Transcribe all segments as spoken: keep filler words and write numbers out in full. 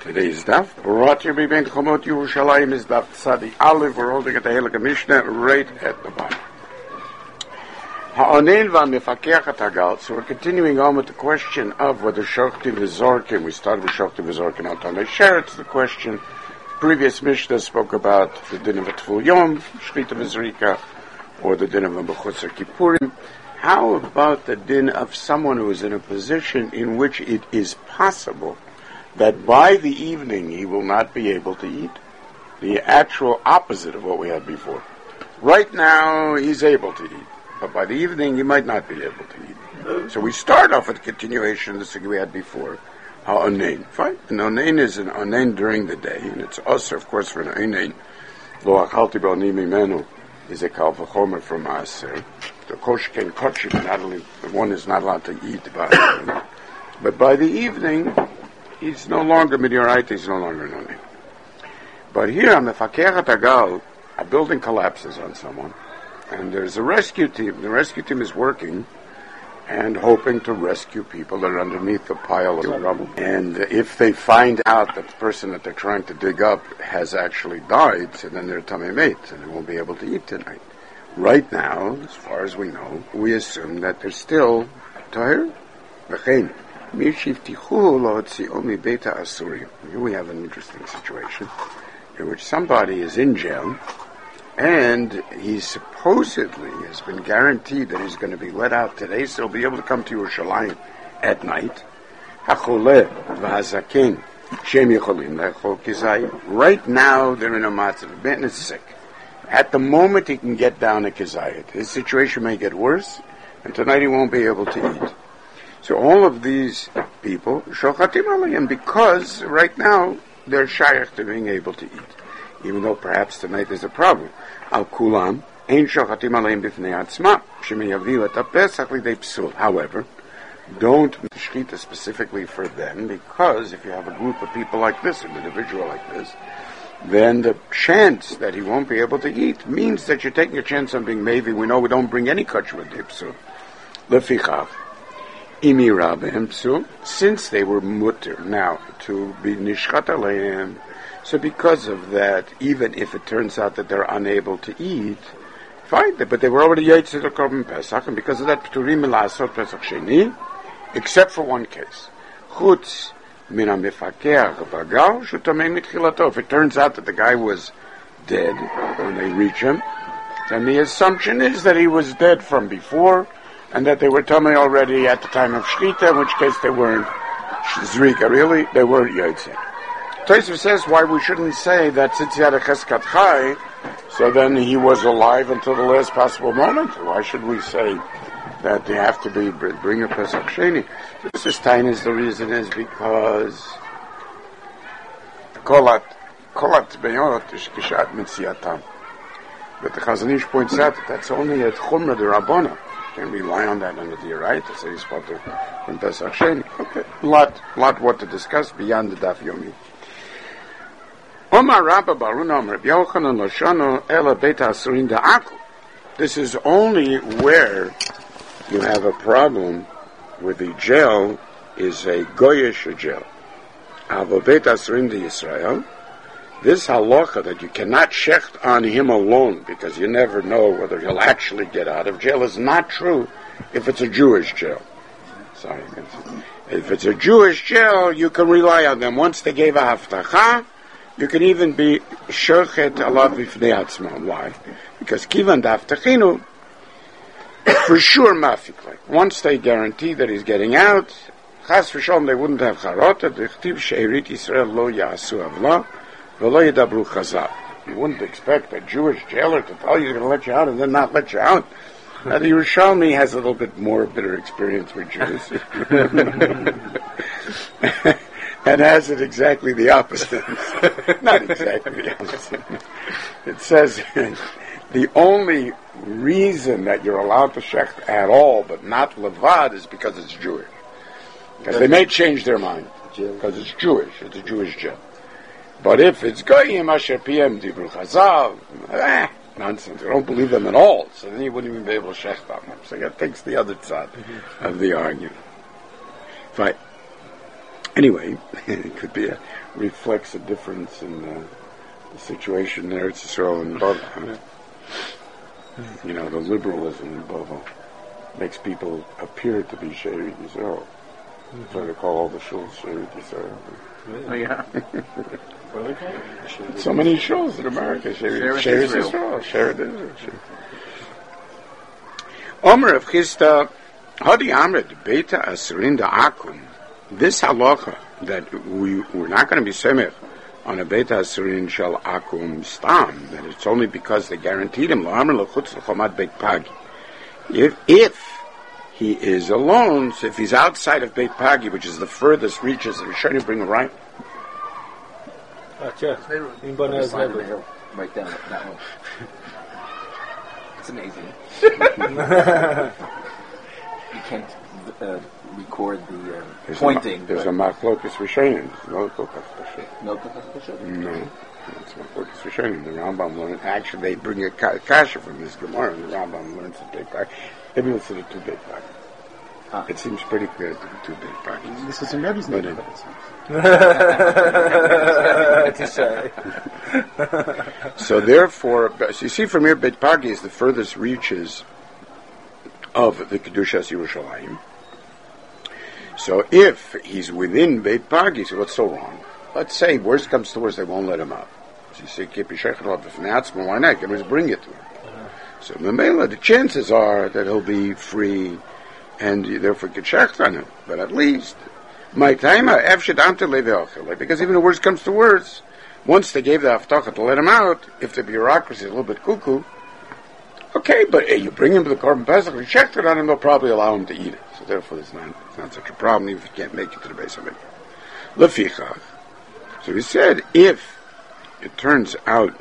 Today's daf, brought to you by Ben Chomot Yerushalayim, is daf Tzadi Aleph. We're holding at the Heilige Mishnah right at the bottom. Ha'onein v'amefakech ha'tagal. So we're continuing on with the question of whether Shochtim v'Zorkim. We started with Shochtim v'Zorkim on Tanei Sheretz. The question, previous Mishnah spoke about the din of a Tful Yom, Shchita v'Zrika, or the din of a B'chutz Kippurim. How about the din of someone who is in a position in which it is possible that by the evening he will not be able to eat? The actual opposite of what we had before. Right now he's able to eat, but by the evening he might not be able to eat. So we start off with the continuation of the thing we had before. Ha'onein. Fine. An onein is an onein during the day, and it's usher, of course, for an onein. Lo achalti b'oni mimenu is a kal v'chomer from maaser. The kosh ken kochim, not only the one is not allowed to eat by the but by the evening he's no longer midioraita, he's no longer an onein. But here on the Fakir Tagal, a building collapses on someone, and there's a rescue team. The rescue team is working and hoping to rescue people that are underneath the pile of rubble. And if they find out that the person that they're trying to dig up has actually died, so then they're tamei meit, and they won't be able to eat tonight. Right now, as far as we know, we assume that they're still tahir. V'chein. Here we have an interesting situation in which somebody is in jail and he supposedly has been guaranteed that he's going to be let out today, so he'll be able to come to Yerushalayim at night. Right now they're in a matzav. Ben is sick. At the moment he can get down a kizayit. His situation may get worse, and tonight he won't be able to eat. So all of these people, shochatim alayim, because right now they're shaykh to being able to eat, even though perhaps tonight there's a problem. Al kulam ein shochatim alayim b'fnei atzma shemiyaviu et hapesach lidei psul. However, don't shchita specifically for them, because if you have a group of people like this, an individual like this, then the chance that he won't be able to eat means that you're taking a chance on being maybe. We know we don't bring any kosher with psul. Lefichach. Since they were mutter now to be nishchat aleim, so because of that, even if it turns out that they're unable to eat, fine, but they were already yaitz to korban pesach, and because of that, pturim milasot pesach sheni, except for one case. Chutz min hamefakeach v'agal shutamei mitchilato. If it turns out that the guy was dead when they reach him, then the assumption is that he was dead from before, and that they were tamei already at the time of shchita, in which case they weren't zrika, really, they weren't yotzei. Tosfos says why we shouldn't say that since he had a cheskat chai, so then he was alive until the last possible moment. Why should we say that they have to be bring a pesach sheni? This time is the reason is because kolat kolat beyot is kishat mitziatam. But the Chazon Ish points out that that's only at chumra de rabbana. Can rely on that under the right to say he's part of from Pesach Sheni. Okay, lot, lot what to discuss beyond the Daf Yomi. Omar Rabba Baruna Rabbi Yochanan Loshano Ela Beta Asurin Da'aku. This is only where you have a problem with the jail is a goyish jail. Avo Beta Asurin de Yisrael. This halacha that you cannot shecht on him alone because you never know whether he'll actually get out of jail is not true if it's a Jewish jail. Sorry. If it's a Jewish jail, you can rely on them. Once they gave a haftacha, you can even be shochet alav b'fnei atzma. Why? Because kivan daftachinu, for sure mafik. Like once they guarantee that he's getting out, chas v'shalom they wouldn't have charota. D'chtiv she'erit Yisrael lo ya'asu avla. You wouldn't expect a Jewish jailer to tell you he's going to let you out and then not let you out. Now, the Yerushalmi has a little bit more bitter experience with Jews. And has it exactly the opposite. Not exactly the opposite. It says the only reason that you're allowed to shecht at all, but not levad, is because it's Jewish. Because they may change their mind. Because it's Jewish. It's a Jewish jail. But if it's goyim asher piem dibru chazav, eh, nonsense. I don't believe them at all. So then you wouldn't even be able to shecht on them. So that takes the other side mm-hmm. of the argument. Fine. Anyway, it could be a reflects a difference in the, the situation there. It's Israel and Bavel. Huh? You know, the liberalism in Bavel makes people appear to be Sherid Yisrael. Mm-hmm. Try to call all the shuls Sherid Yisrael. Really? Oh, yeah. What are they called? So many shuls in America. Sherid Yisrael. Sherid Yisrael. Omer of Chista, Hadi Amrit, Beta Asrinda Akum. This halacha that we, we're not going to be semech on a Beta Asrin Shal Akum Stam, that it's only because they guaranteed him, if, if he is alone, so if he's outside of Beit Pagi, which is the furthest reaches, I'm sure you bring him right. Ah, yeah. In Bonaz level. Right down that one. It's amazing. You can't uh, record the uh, there's pointing. A, there's a machlokas rishonim. No kokas pashut. No kokas pashut? No. It's machlokas rishonim. The Rambam learns. Actually, they bring a kasha from this Gemara, and the Rambam learns the Beit Pagi. Maybe it's the two Beit Pagi. Huh. It seems pretty clear to the two Beit Pagi. This is in Rebbe's name. So therefore, so you see from here, Beit Pagi is the furthest reaches of the Kedushas Yerushalayim. So if he's within Beit Pagi, so what's so wrong? Let's say, worst comes to worst, they won't let him up. So you say, why not? Can just bring it to him. Uh-huh. So Mamela, the chances are that he'll be free, and you therefore get checked on him. But at least, my time, because even the worst comes to worst, once they gave the haftacha to let him out, if the bureaucracy is a little bit cuckoo, okay, but hey, you bring him to the Korban Pesach, you checked it on him, they'll probably allow him to eat it. So therefore, it's not, it's not such a problem, even if you can't make it to the base of it. Lefichach. So he said, if it turns out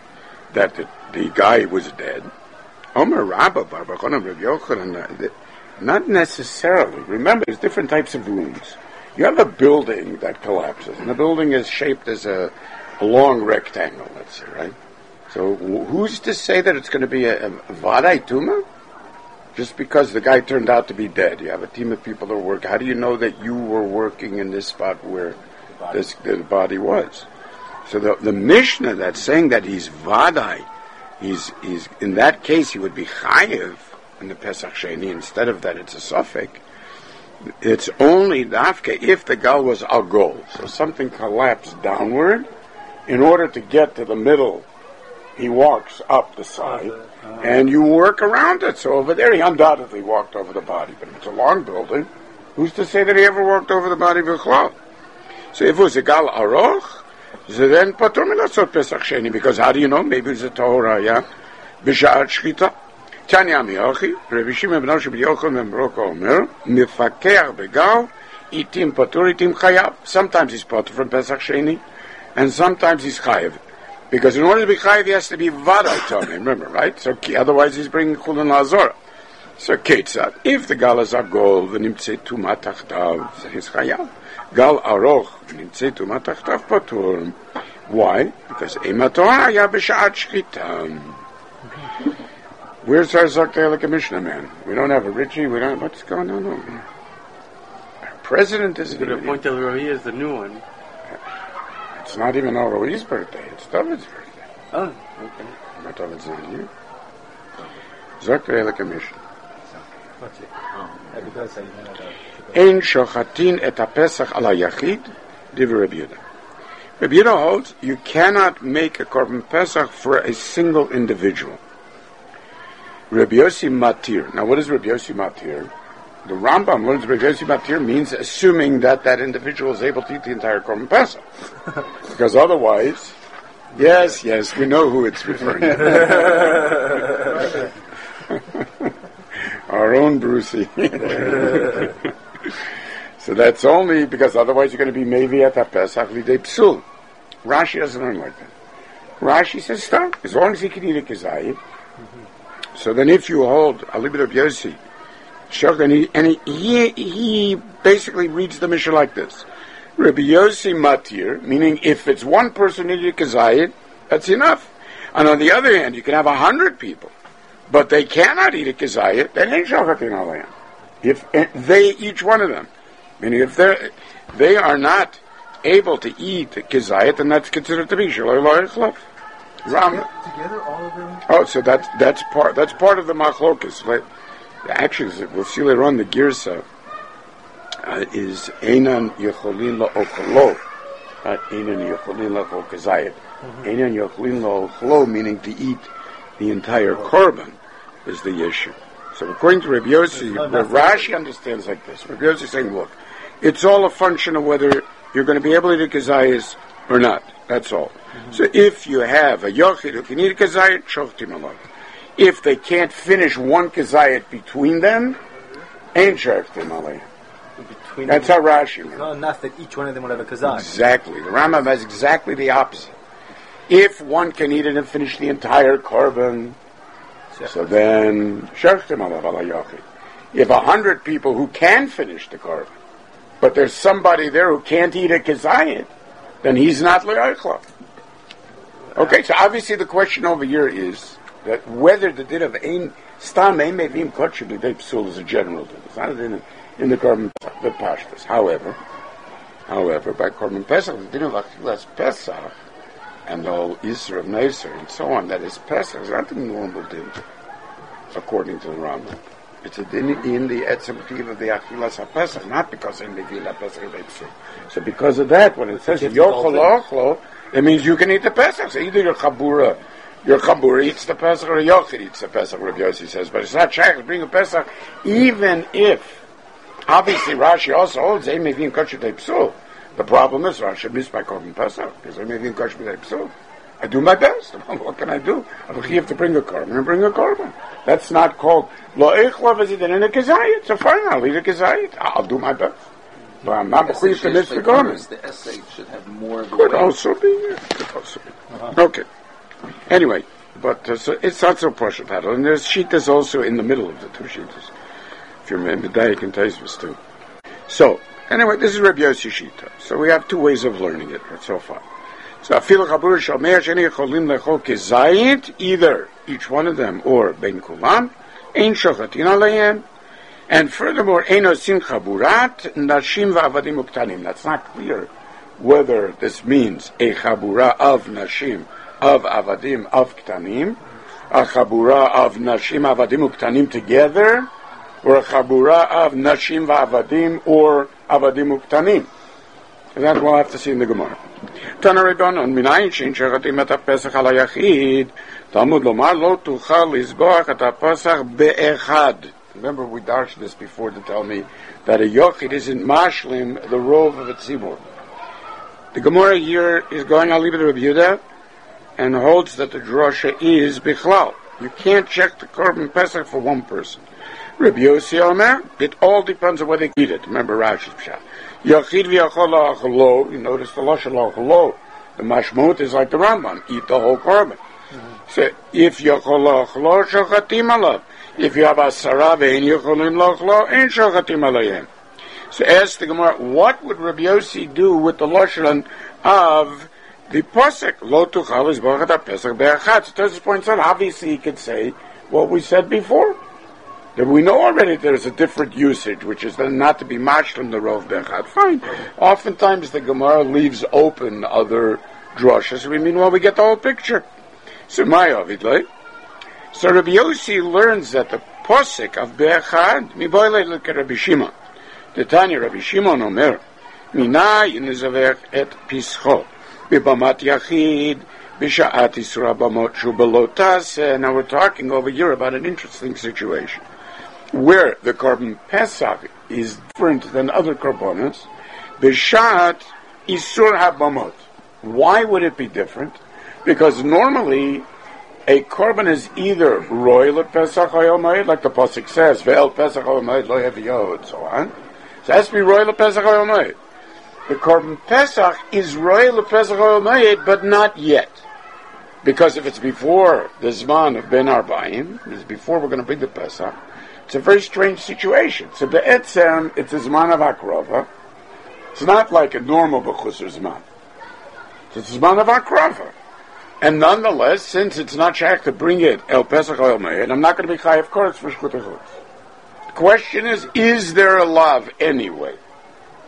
that the, the guy was dead, Omer Rabba Barbachon Rabbi Yochanan, not necessarily. Remember, there's different types of wounds. You have a building that collapses, and the building is shaped as a, a long rectangle, let's say, right? So who's to say that it's going to be a, a Vadai Tuma? Just because the guy turned out to be dead. You have a team of people that work. How do you know that you were working in this spot where the body, this, the body was? So the, the Mishnah that's saying that he's Vadai, he's, he's, in that case he would be Chayev in the Pesach Sheni. Instead of that, it's a suffix. It's only Dafke if the gal was Agol. So something collapsed downward. In order to get to the middle, he walks up the side, uh, and you work around it. So over there, he undoubtedly walked over the body. But if it's a long building, who's to say that he ever walked over the body of B'chlal? So if it was a gal aroch, so then patur milasot Pesach Sheni, because how do you know? Maybe it's a Torah, yeah? B'sha'at shchita. Tanya Miyochi, Rabbi Shimon ben Yochai ben Yochanan ben Baruch Omer, Mefakeach begal, itim patur, itim chayav. Sometimes he's patur from Pesach Sheni, and sometimes he's chayav. Because in order to be chayiv, he has to be vadai tongue. Remember, right? So otherwise, he's bringing chulin lazora. So ketzad, if the gal is agol v'nimtzei tuma tachtav, so he's chayav. Gal aroch v'nimtzei tuma tachtav patur. Why? Because ema Torah ya b'sha'at shchita. Where's our Zakhtei Commissioner, man? We don't have a Richie. We don't. What's going on over here? Our president is going to appoint El Roi as the new one. It's not even El Roi's birthday. It's David's birthday. Oh, okay. But David's not here. Zakhtei Commissioner. What's it? Ein shochatin et hapesach ala yachid, divrei Rabbi Yehuda. Rabbi Yehuda holds you cannot make a korban pesach for a single individual. Rabbi Yossi Matir. Now, what is Rabbi Yossi Matir? The Rambam learns Rabbi Yossi Matir means assuming that that individual is able to eat the entire Korban Pesach. Because otherwise, yes, yes, we know who it's referring to. Our own Brucey. So that's only because otherwise you're going to be maybe at HaPesach Lidei Psul. Rashi doesn't learn like that. Rashi says, stop. As long as he can eat a Kazayim. So then if you hold Alibid of Yossi, and, he, and he, he, he basically reads the Mishnah like this. Rabbi Yossi Matir, meaning if it's one person eating a Kazayit, that's enough. And on the other hand, you can have a hundred people, but they cannot eat a Kazayit, then ain't Shachatin Alayim. If they, each one of them, Meaning, if they they are not able to eat kizayit, then that's considered to be shaloi lo ichlov. Ram. Together, all of them. Oh, so that's that's part that's part of the machlokas. Like, actually, we'll see later on the girsa uh, is einan yecholin lo ochlo, not einan yecholin lo kizayit. Einan yecholin lo ochlo, meaning to eat the entire korban, is the issue. So according to Rabbi Yossi, Rav Rashi understands like this. Rabbi Yossi is saying, look, it's all a function of whether you're going to be able to eat a kazayis or not. That's all. Mm-hmm. So if you have a yochid who can eat a kazayit, shoftim alav. If they can't finish one kazayit between them, ain't shoftim alav. That's how Rashi means. It's not enough that each one of them will have a kazayit. Exactly. The Rambam has exactly the opposite. If one can eat it and finish the entire korban, so then, if a hundred people who can finish the korban, but there's somebody there who can't eat a kazayit, then he's not le'aychla. Okay, so obviously the question over here is that whether the din of ein stam ein mevim kotshim l'dei psul is a general din. It's not in, in the korban the pashtus. However, however, by korban pesach, the din of achilas pesach, and all Isra of Neser and so on, that is Pesach, is not the normal din, according to the Rambam. It's a din in the Etzem Tiv of the Achilas HaPesach, not because in the Vila Pesach Leipzig. So because of that, when it says Yochel Ochlo, it means you can eat the Pesach. So either your Chabura, your Chabura eats the Pesach, or Yochel eats the Pesach, Rabbi Yossi says. But it's not shaykh to bring a Pesach, even if, obviously Rashi also holds, Ein Mevin Kosher Teipsul. The problem is, Rashi missed my korban pesach because I may be in kosher b'day. I do my best. What can I do? I have to bring a korban and bring a korban. That's not called lo ichlav as it in a kazayit. So fine, I'll eat a kazayit. I'll do my best, but I'm not b'chuyv to miss the korban. The essay should have more of a Could weight. also be. Yeah. Could also be. Uh-huh. Okay. Anyway, but uh, so it's not so partial title, and there's shitas also in the middle of the two shitas. If you remember, Daik and Taisvus too. So. Anyway, this is Rabbi Yossi Shita. So we have two ways of learning it so far. So afilu chabur shalmei sheni cholim lechol kezayit, either each one of them or ben kulam, ein shochatin aleihem, and furthermore ein osin chaburat nashim va'avadim uktanim. That's not clear whether this means a chabura of nashim, of avadim, of ktanim, a chabura of nashim, avadim uktanim together, or a chabura of nashim va'avadim, or avadim uktanim. That we'll have to see in the Gemara. Tana Rebbanon, minayin shein shechatim et ha'pesach al ha'yachid, Talmud lomar lo tuchal lizboach et ha'pesach be'echad. Remember, we darshed this before to tell me that a yochid isn't mashlim the rov of a tzibur. The Gemara here is going, I'll leave it to Rabbi Yehuda, and holds that the drosha is bichlal. You can't check the korban pesach for one person. Rabbi Yossi Omer, it all depends on whether they eat it. Remember Rashi's pshat. Yachid v'yachol la'acholo, you notice the lashon la'acholo. The mashmut is like the Rambam, eat the whole korban. Mm-hmm. So, if yachol la'acholo, shochatim alav. If you have asara ve'en yacholim la'acholo, ein shochatim alayim. So ask the Gemara, what would Rabbi Yossi do with the lashon of the pasuk? Lo tuchal lizboach et ha'pesach be'echad. So Tosfos points out, obviously he could say what we said before. That we know already there's a different usage, which is then not to be mashlim the rov bechad. Fine. Oftentimes the Gemara leaves open other drushes. We mean, well, we get the whole picture. So my avidlei. So Rabbi Yossi learns that the posik of bechad miboyle look at Rabbi Shimon. The Tanya Rabbi Shimon Omer mina yinizavech et pischo bibamat yachid b'sha'at isra bamot shu belotas. Now we're talking over here about an interesting situation, where the korban pesach is different than other korbanos, b'shat isur habamot. Why would it be different? Because normally a korban is either royal pesach hayom, like the pasuk says, ve'el pesach hayom lo yaviyo, and so on. So it has to be royal pesach hayom. The korban pesach is royal pesach hayom, but not yet. Because if it's before the Zman of Ben Arbaim, it's before we're going to bring the Pesach, it's a very strange situation. So be'etzem, it's a Zman of Akrava. It's not like a normal B'chusar Zman. It's a Zman of Akrava. And nonetheless, since it's not shaykh to bring it El Pesach El Me'ed, I'm not going to be chayav koretz for Shchut HaChutz. The question is, is there a lav anyway?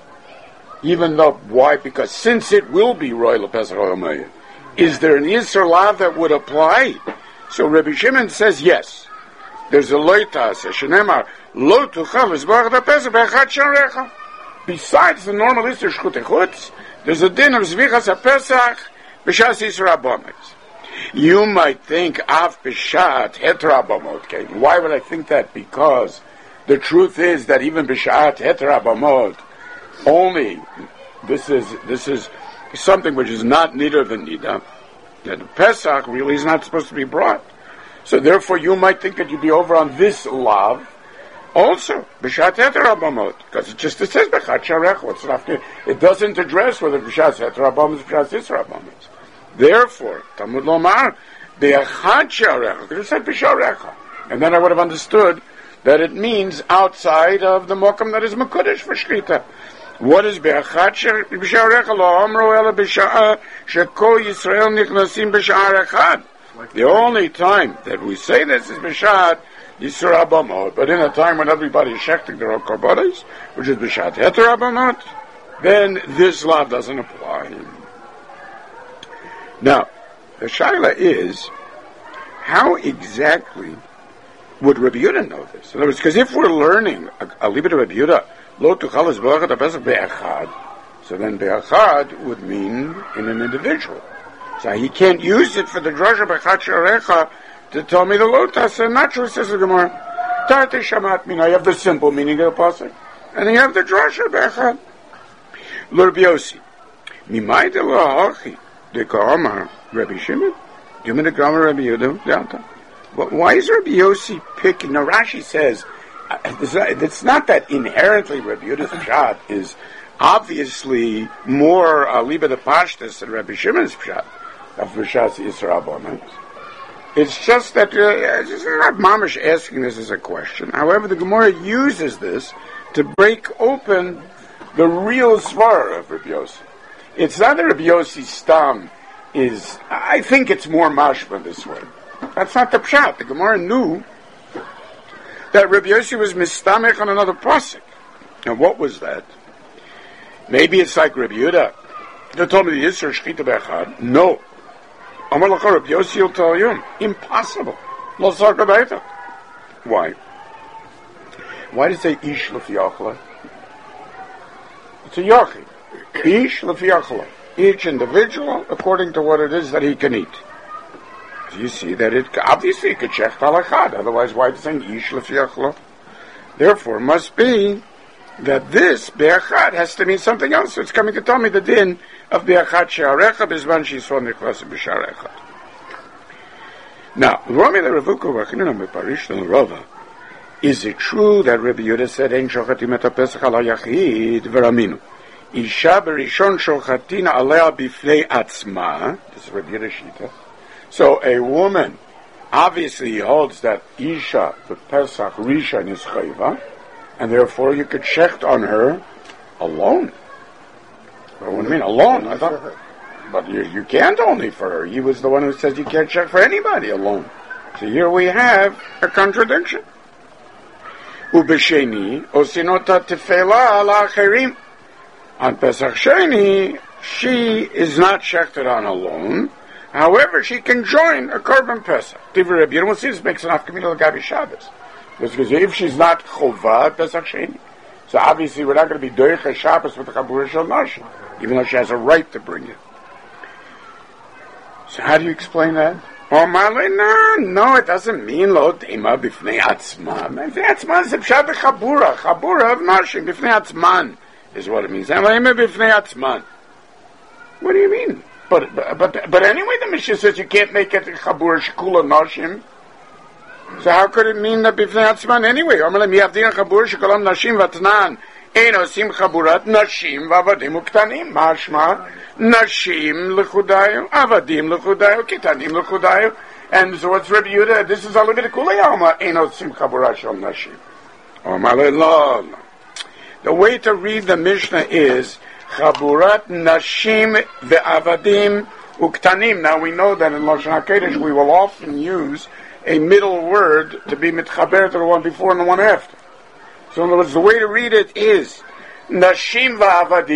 Even though, why? Because since it will be Roy LePesach Olamayim, is there an Yisr Lav that would apply? So Rabbi Shimon says yes. There's a loitas, a shenemar, lo tuchal v'zbarach da-pesach be'achad sharecha. Besides the normal Yisr Shchut Echutz, there's a din of Zvichas HaPesach b'shas Yisr HaBomot. You might think, Av b'shat heter HaBomot. Okay, why would I think that? Because the truth is that even b'shat heter HaBomot, only, this is, this is something which is not nida v'nida, that the Pesach really is not supposed to be brought. So therefore you might think that you'd be over on this lav, also, b'shat heter HaBomot, because it just, it says b'chad sharech, what's not, it doesn't address whether b'shat heter HaBomot is b'shat Yisr HaBomot. Therefore, Talmud Lomar, b'chad sharech, because it said b'sharecha. And then I would have understood that it means outside of the mokum that is mekudesh for shkita. What is b'chad sharech lo amro ela b'sha'a shekol Yisrael nichnasim b'sha'ar echad. The only time that we say this is b'shat Yisra HaBomot, but in a time when everybody is shechting their own korbanos, which is b'shat heter HaBomot, then this law doesn't apply. Now, the shaila is, how exactly would Rabbi Yehuda know this? In other words, because if we're learning a, a libit of Rabbi Yehuda, lo tuchal v'zbarach da-pesach be'echad, so then be'echad would mean in an individual. So he can't use it for the drasha b'chad sharecha to tell me the lotas. And not true, says the Gemara. Tarte shamat mina. You have the simple meaning of the pasuk, and you have the drasha b'echad. L'Rabbi Yossi, mimay de l'hachi de ka'amar Rabbi Shimon, gimme the ka'amar Rabbi Yehuda downtown. Why is Rabbi Yossi picking? Now Rashi says uh, it's not that inherently Rabbi Yehuda's pshat is obviously more uh, liba de pashtas than Rabbi Shimon's pshat of b'shas Yisra HaBomot. It's just that uh, it's not mamish asking this as a question. However, the Gemara uses this to break open the real svara of Rabbi Yossi. It's not that Rabbi Yossi stam is. I think it's more mashma this way. That's not the pshat. The Gemara knew that Rabbi Yossi was mistamech on another pasuk. Now, what was that? Maybe it's like Rabbi Yehuda. They told me the Yisr Shchita B'echad. No. Amar L'cha Rabbi Yossi will tell you. Impossible. Lo sarka b'eita. Why? Why does it say Ish L'fi Achla? It's a Yochi. Ish L'fi Achla. Each individual according to what it is that he can eat. You see that it obviously it could check halachad. Otherwise, why is it saying Ish L'fi Achla? Therefore, must be that this be'achad has to mean something else. So it's coming to tell me the din of be'achad she'arecha b'zman she'yisrael nichlas b'sha'ar echad. Now, Rami the Ravuka v'achinina meparish l'rova. Is it true that Rabbi Yehuda said ein shochatim et ha'pesach al ha'yachid v'raminu? Isha berishon shochatina alea b'fnei atzma. This is Rabbi Yehuda Shita. So a woman, obviously he holds that Isha, the Pesach, Rishon is chayva, and therefore you could shecht on her alone. What do you mean, alone? I thought, but you, you can't only for her. He was the one who says you can't shecht for anybody alone. So here we have a contradiction. Ubesheni, osinota tefela ala acherim. On Pesach Sheni, she is not shechted on alone. However, she can join a korban Pesach. Divrei Rabbi Yehuda, we'll see this makes an afkamina l'gabi Shabbos. Because if she's not chovah Pesach Sheni, so obviously we're not going to be doicha Shabbos with the chabura shel nashim, even though she has a right to bring it. So how do you explain that? Oh, Malay, no, no, it doesn't mean lo dema b'fnei atzman. B'fnei atzman is a pshat b'chabura, chabura of nashim, b'fnei atzman is what it means. B'fnei atzman. What do you mean? But, but but but anyway, the Mishnah says you can't make it chabura shekula nashim. So how could it mean that b'fnei atzman anyway? Omer mi avdin chabura shekulam nashim vatnan ein osim chaburat nashim v'avadim uktanim. Mashma nashim lechudayu, avadim lechudayu, kitanim lechudayu. And so what's Rabbi Yehuda? This is a little bit of kulei alma ein osim chaburat shel nashim. Omer lo. The way to read the Mishnah is Chaburat Nashim ve'avadim uktanim. Now we know that in Lashon HaKodesh we will often use a middle word to be mitchaber to the one before and the one after. So in other words, the way to read it is Nashim ve'avadim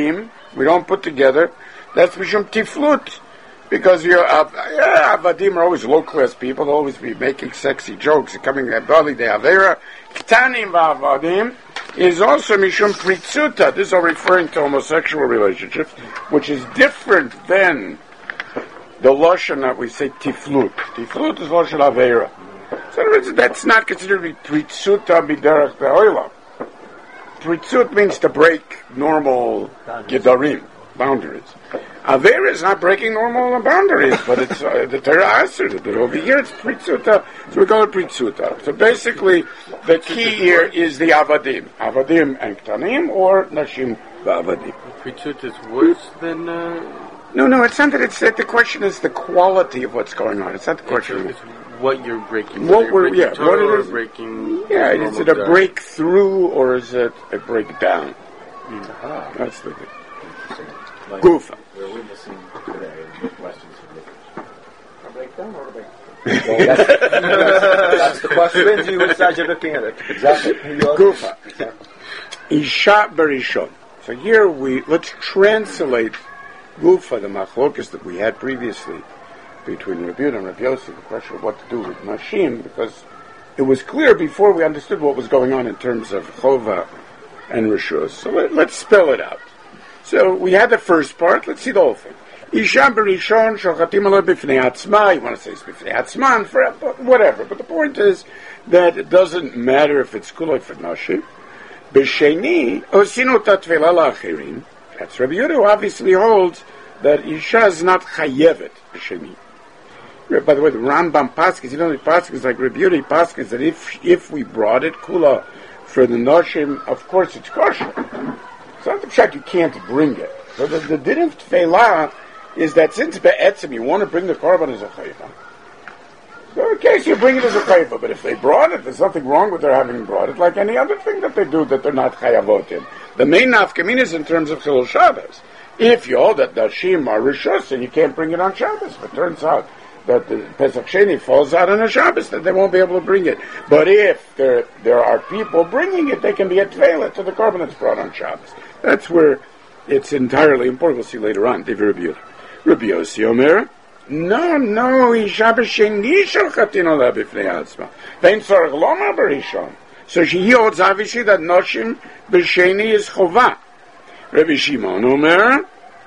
We don't put together. That's Mishum Tiflut. Because you're, uh, yeah, Avadim are always low-class people. They'll always be making sexy jokes. Coming at Bali de Avera. Ktanim Vavadim is also Mishum Pritzuta. This is all referring to homosexual relationships, which is different than the Lashon that we say Tiflut. Tiflut is Lashon Avera. So in other words, that's not considered to be Pritzuta B'derech Be'olam. Pritzut means to break normal Gedarim, boundaries. Avera is not breaking normal boundaries, but it's uh, the Torah answered it. But over here it's Pritzuta, so we call it Pritzuta. So basically, the key here is the Avadim. Avadim and Ktanim, or Nashim V'Avadim. Pritzut is worse than... Uh, no, no, it's not that it's that the question is the quality of what's going on. It's not the question. It's, it's what you're breaking. What you're we're, breaking yeah, what it is. Breaking Yeah, is it a breakthrough or is it a breakdown? Mm. Uh-huh. That's the thing. Like Gufa. We're witnessing today the questions of the a breakdown or a breakdown? Well, that's, that's, that's the question. Depends on which side you're looking at it. Exactly. Gufa. Isha Berishon. So here we, let's translate Gufa, the machlokas that we had previously between Rabbi Yehuda and Rabbi Yossi, the question of what to do with Nashim, because it was clear before we understood what was going on in terms of Chova and Rishus. So let, let's spell it out. So we had the first part, let's see the whole thing. Isha Berishon Shochatim Aleh B'fnei Atzma, you want to say it's B'fnei Atzman, for whatever, but the point is that it doesn't matter if it's Kuloi for Nashim. B'sheni, Osinu Tatvela La'achirim, that's Rabbi Yehuda, who obviously holds that Isha is not Chayevet B'sheni. By the way, the Rambam Paskins, you know, the Paskins like Rabbi Yehuda Paskins, that if if we brought it Kula for the Nashim, of course it's kosher. It's not the pshat you can't bring it. So the, the din of Tfeilah is that since Be'etzim you want to bring the korban as a chayva. So in case you bring it as a chayva, but if they brought it, there's nothing wrong with their having brought it, like any other thing that they do that they're not chayavot in. The main nafkamin is in terms of Chilul Shabbos. If you hold that Nashim are Rishus, and you can't bring it on Shabbos, but it turns out that the Pesach Sheni falls out on a Shabbos, that they won't be able to bring it. But if there there are people bringing it, they can be a tveilah to the korban that's brought on Shabbos. That's where it's entirely important. We'll see later on. David Rabbi Yehuda. Rabbi Yossi Omer, no, no, Isha b'sheni shalchatin olah b'fnei atzma. Vein tzorach lomar b'rishon. So she holds obviously that Noshim b'sheni is chova. Rabbi Shimon Omer,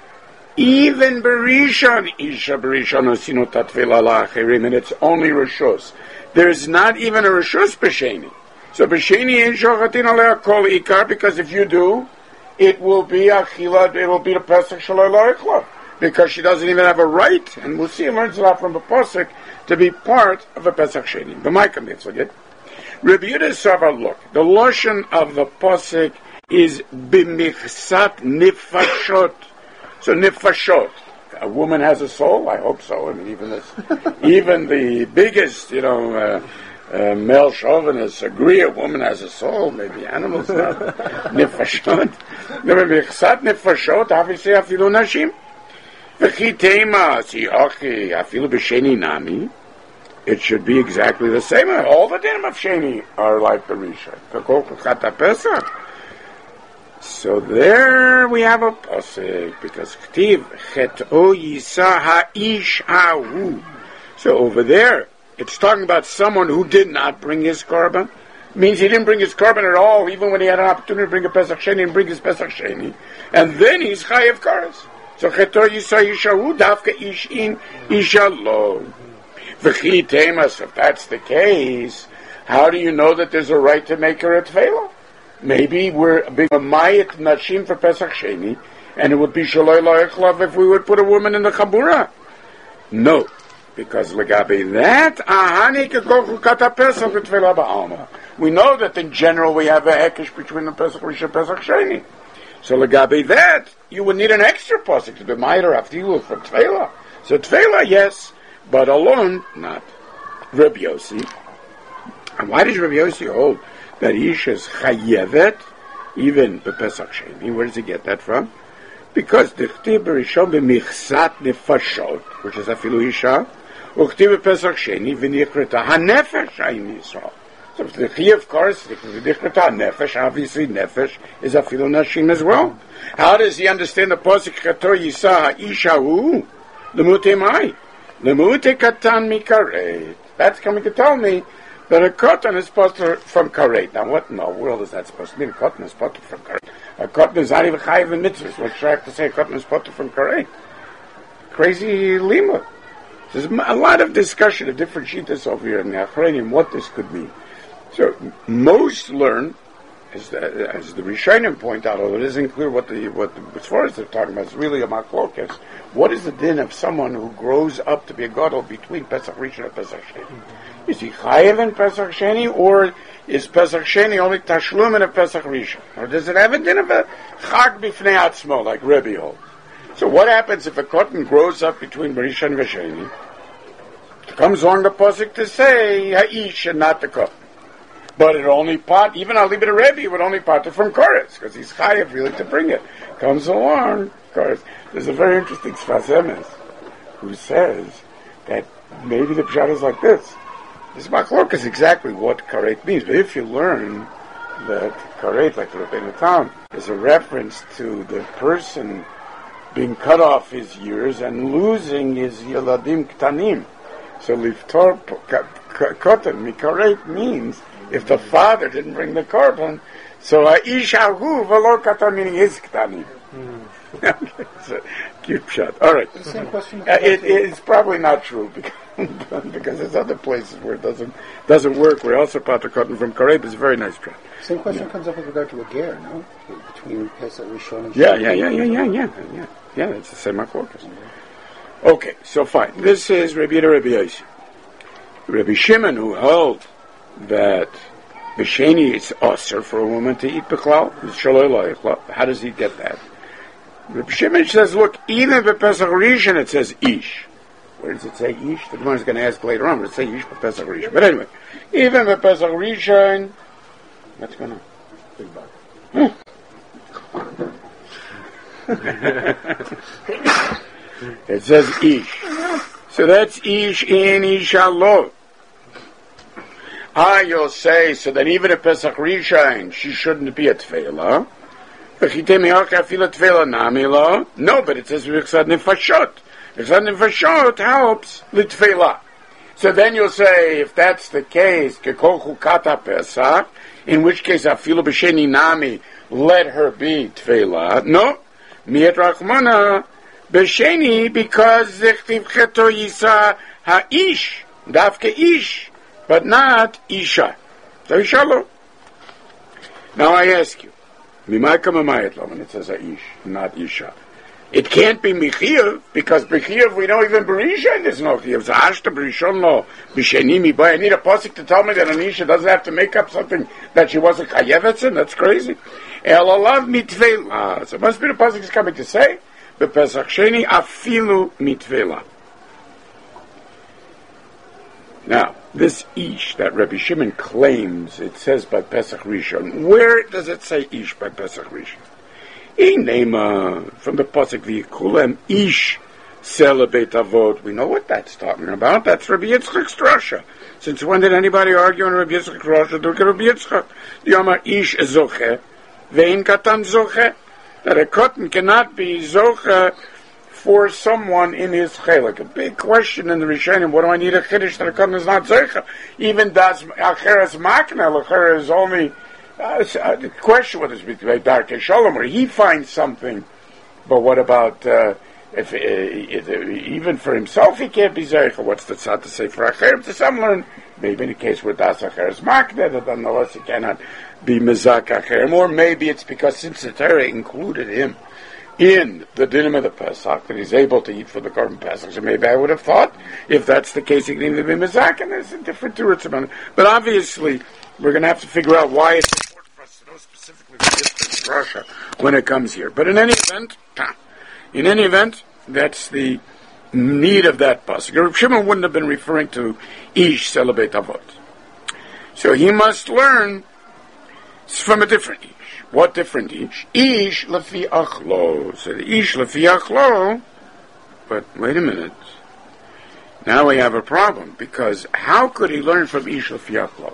even Berishon, Isha Berishon Osinu Tatvila La'achirim, and it's only Rishus. There's not even a Rishus B'Sheni. So B'Sheni ain't Shochatin Alea Kol Ikar, because if you do, it will be Achila, it will be the Pesach Shalai La'ikla, because she doesn't even have a right, and we'll see, learns a lot from the Pasuk, to be part of a Pesach Sheni. B'Maikam Yitzchak. Rabbi Yehuda Sava, look, the Lashon of the Pasuk is B'Michsat Nifashot. So nifashot, a woman has a soul. I hope so. I mean, even this, even the biggest, you know, uh, uh, male chauvinists agree a woman has a soul. Maybe animals not. Nifashot. Maybe chsat nifashot. Obviously, afilu nashim. V'chi tema si achi afilu b'sheni nami. It should be exactly the same. All the dinim of sheni are like the Rishon. K'kol k'chat Pesach. So there we have a pasuk, because K'tiv Chet'o Yisa Ha'ish Ha'u. So over there, it's talking about someone who did not bring his korban. Means he didn't bring his korban at all, even when he had an opportunity to bring a Pesach Sheni and bring his Pesach Sheni. And then he's Chayev Karas. So Chet'o Yisa Ha'ish Ha'u, Dafka Ish In, Isha Lo. V'chi Temas, if that's the case, how do you know that there's a right to make her a Tefillah? Maybe we're being a mayit nashim for Pesach Sheni, and it would be shaloi lo'echlav if we would put a woman in the chabura. No, because legabe that ahani kekol chukat Pesach v'tefillah ba'alma. We know that in general we have a hekesh between the Pesach Rishon and Pesach Sheni. So legabe that you would need an extra pasuk to be mayit or aftilu for tefillah. So tefillah, yes, but alone not. Rabbi Yossi. And why does Rabbi Yossi hold that Isha is chayevet, even the Pesach Sheni? Where does he get that from? Because the Ch'tiv Berishon b'michsat nefashot, which is afilu Isha, u'ch'tiv Pesach Sheni v'nichreta hanefesh ha'im Yisrael. So the Chi, of course, the Nefesh, obviously Nefesh is a Afilu Nashim as well. How does he understand the Posik Chator Yisa Ishahu? Lemute Mai. Lemute Katan Mikareit. That's coming to tell me that a cotton is supposed to from karet. Now, what in the world is that supposed to mean? A cotton is supposed to from karet. A cotton is not even chayiv in mitzvahs. What's track to say a cotton is supposed to from karet? Crazy lima. There's a lot of discussion of different shitas over here in the Achronim, what this could mean. So, most learn, as the, as the Rishonim point out, although it isn't clear what the, what the, as far as they're talking about, it's really a machlokas. What is the din of someone who grows up to be a gadol between Pesach Rishon and Pesach Sheni? Is he chayev in Pesach Sheni, or is Pesach Sheni only tashlum in a Pesach Rishon? Or does it have a din of a chag b'fnei atzmo, like Rebbe holds? So what happens if a cotton grows up between Rishon and Sheni? It comes along the pasuk to say ha'ish and not the cotton. But it only part, even I'll leave it a Rebbe, it would only part it from Koretz, because he's chayev really to bring it. Comes along, Koretz. There's a very interesting Sfas Emes who says that maybe the pshat is like this. This machlok is exactly what karet means, but if you learn that karet, like the Rebbeinu Tam, is a reference to the person being cut off his years and losing his yeladim ktanim. So liftor kotan mikaret means if the father didn't bring the korban, so ha'ish hahu v'lo katan, meaning his ktanim. It's a cute shot. All right. The same question. Uh, it, it's probably not true because, because there's other places where it doesn't doesn't work. We're also part of cotton from Kareb. It's a very nice trend. Same question yeah. comes up with regard to a ger, no? Between Pesach Rishon and yeah, yeah, yeah, yeah, yeah, yeah, yeah, yeah. It's the same focus. Okay, so fine. This is Rabbi Yehuda Rabbi Yossi. Rabbi Shimon, who held that b'sheni it's usher for a woman to eat b'klal. How does he get that? Rabbi Shimon says, look, even in Pesach Rishon it says ish. Where does it say ish? The Gemara is going to ask later on, but it says ish for Pesach Rishon. But anyway, even in Pesach Rishon, what's going on? Big bug. It says ish. So that's ish in ishalot. Ah, you'll say, so then even in Pesach Rishon, she shouldn't be a tefillah. No, but it says Riksad Nefashot. Riksad Nefashot helps Litfeilah. So then you'll say, if that's the case, Kekol Chukata Pesach, in which case Afilu B'Sheni Nami, let her be Tfeilah. No, Miet Rachmana B'Sheni, because Zechtiv Cheto Yisa Ha'ish, Davke Ish, but not Isha. So Isha. Now I ask you, when it says Aish, not Isha. It can't be Michiyav, because Michiyav, we know even Berisha there's no Chiyav. Zahashta Berishon lo, B'sheni mibai. I need a pasuk to tell me that an Isha doesn't have to make up something that she wasn't Chayevetz in. That's crazy. El alav mitvela. So it must be the pasuk is coming to say, B'Pesach Sheni afilu mitvela. Now, this Ish that Rabbi Shimon claims, it says by Pesach Rishon. Where does it say Ish by Pesach Rishon? In name from the Pasuk V'yikulem Ish Sela Beit Avot. We know what that's talking about. That's Rabbi Yitzchak's drasha. Since when did anybody argue on Rabbi Yitzchak's drasha? Look at Rabbi Yitzchak. The Yomar Ish Zoche Vein Katan Zoche. That a cotton cannot be Zoche for someone in his chelik. A big question in the Rishonim, what do I need a chiddush that a cotton is not zeicha? Even das acheres makna, acheres is only uh, the question whether it's between Darkei Shalom, or he finds something, but what about uh, if, uh, if uh, even for himself he can't be zeicha? What's the tzad to say for acheres? To some learn, maybe in the case where das acheres makna, that nonetheless he cannot be mezak acheres, or maybe it's because since the Torah included him in the dinim of the Pesach, that he's able to eat for the Korban Pesach. So maybe I would have thought, if that's the case, he can even be Mezak, and there's a different teretz about it. But obviously, we're going to have to figure out why it's important for us to know specifically for this Russia when it comes here. But in any event, in any event, that's the need of that pasuk. Reb Shimon wouldn't have been referring to Ish Selabeit Avot. So he must learn from a different Ish. What different Ish? Ish lefi achlo. So the Ish lefi achlo, but wait a minute. Now we have a problem, because how could he learn from Ish lefi achlo?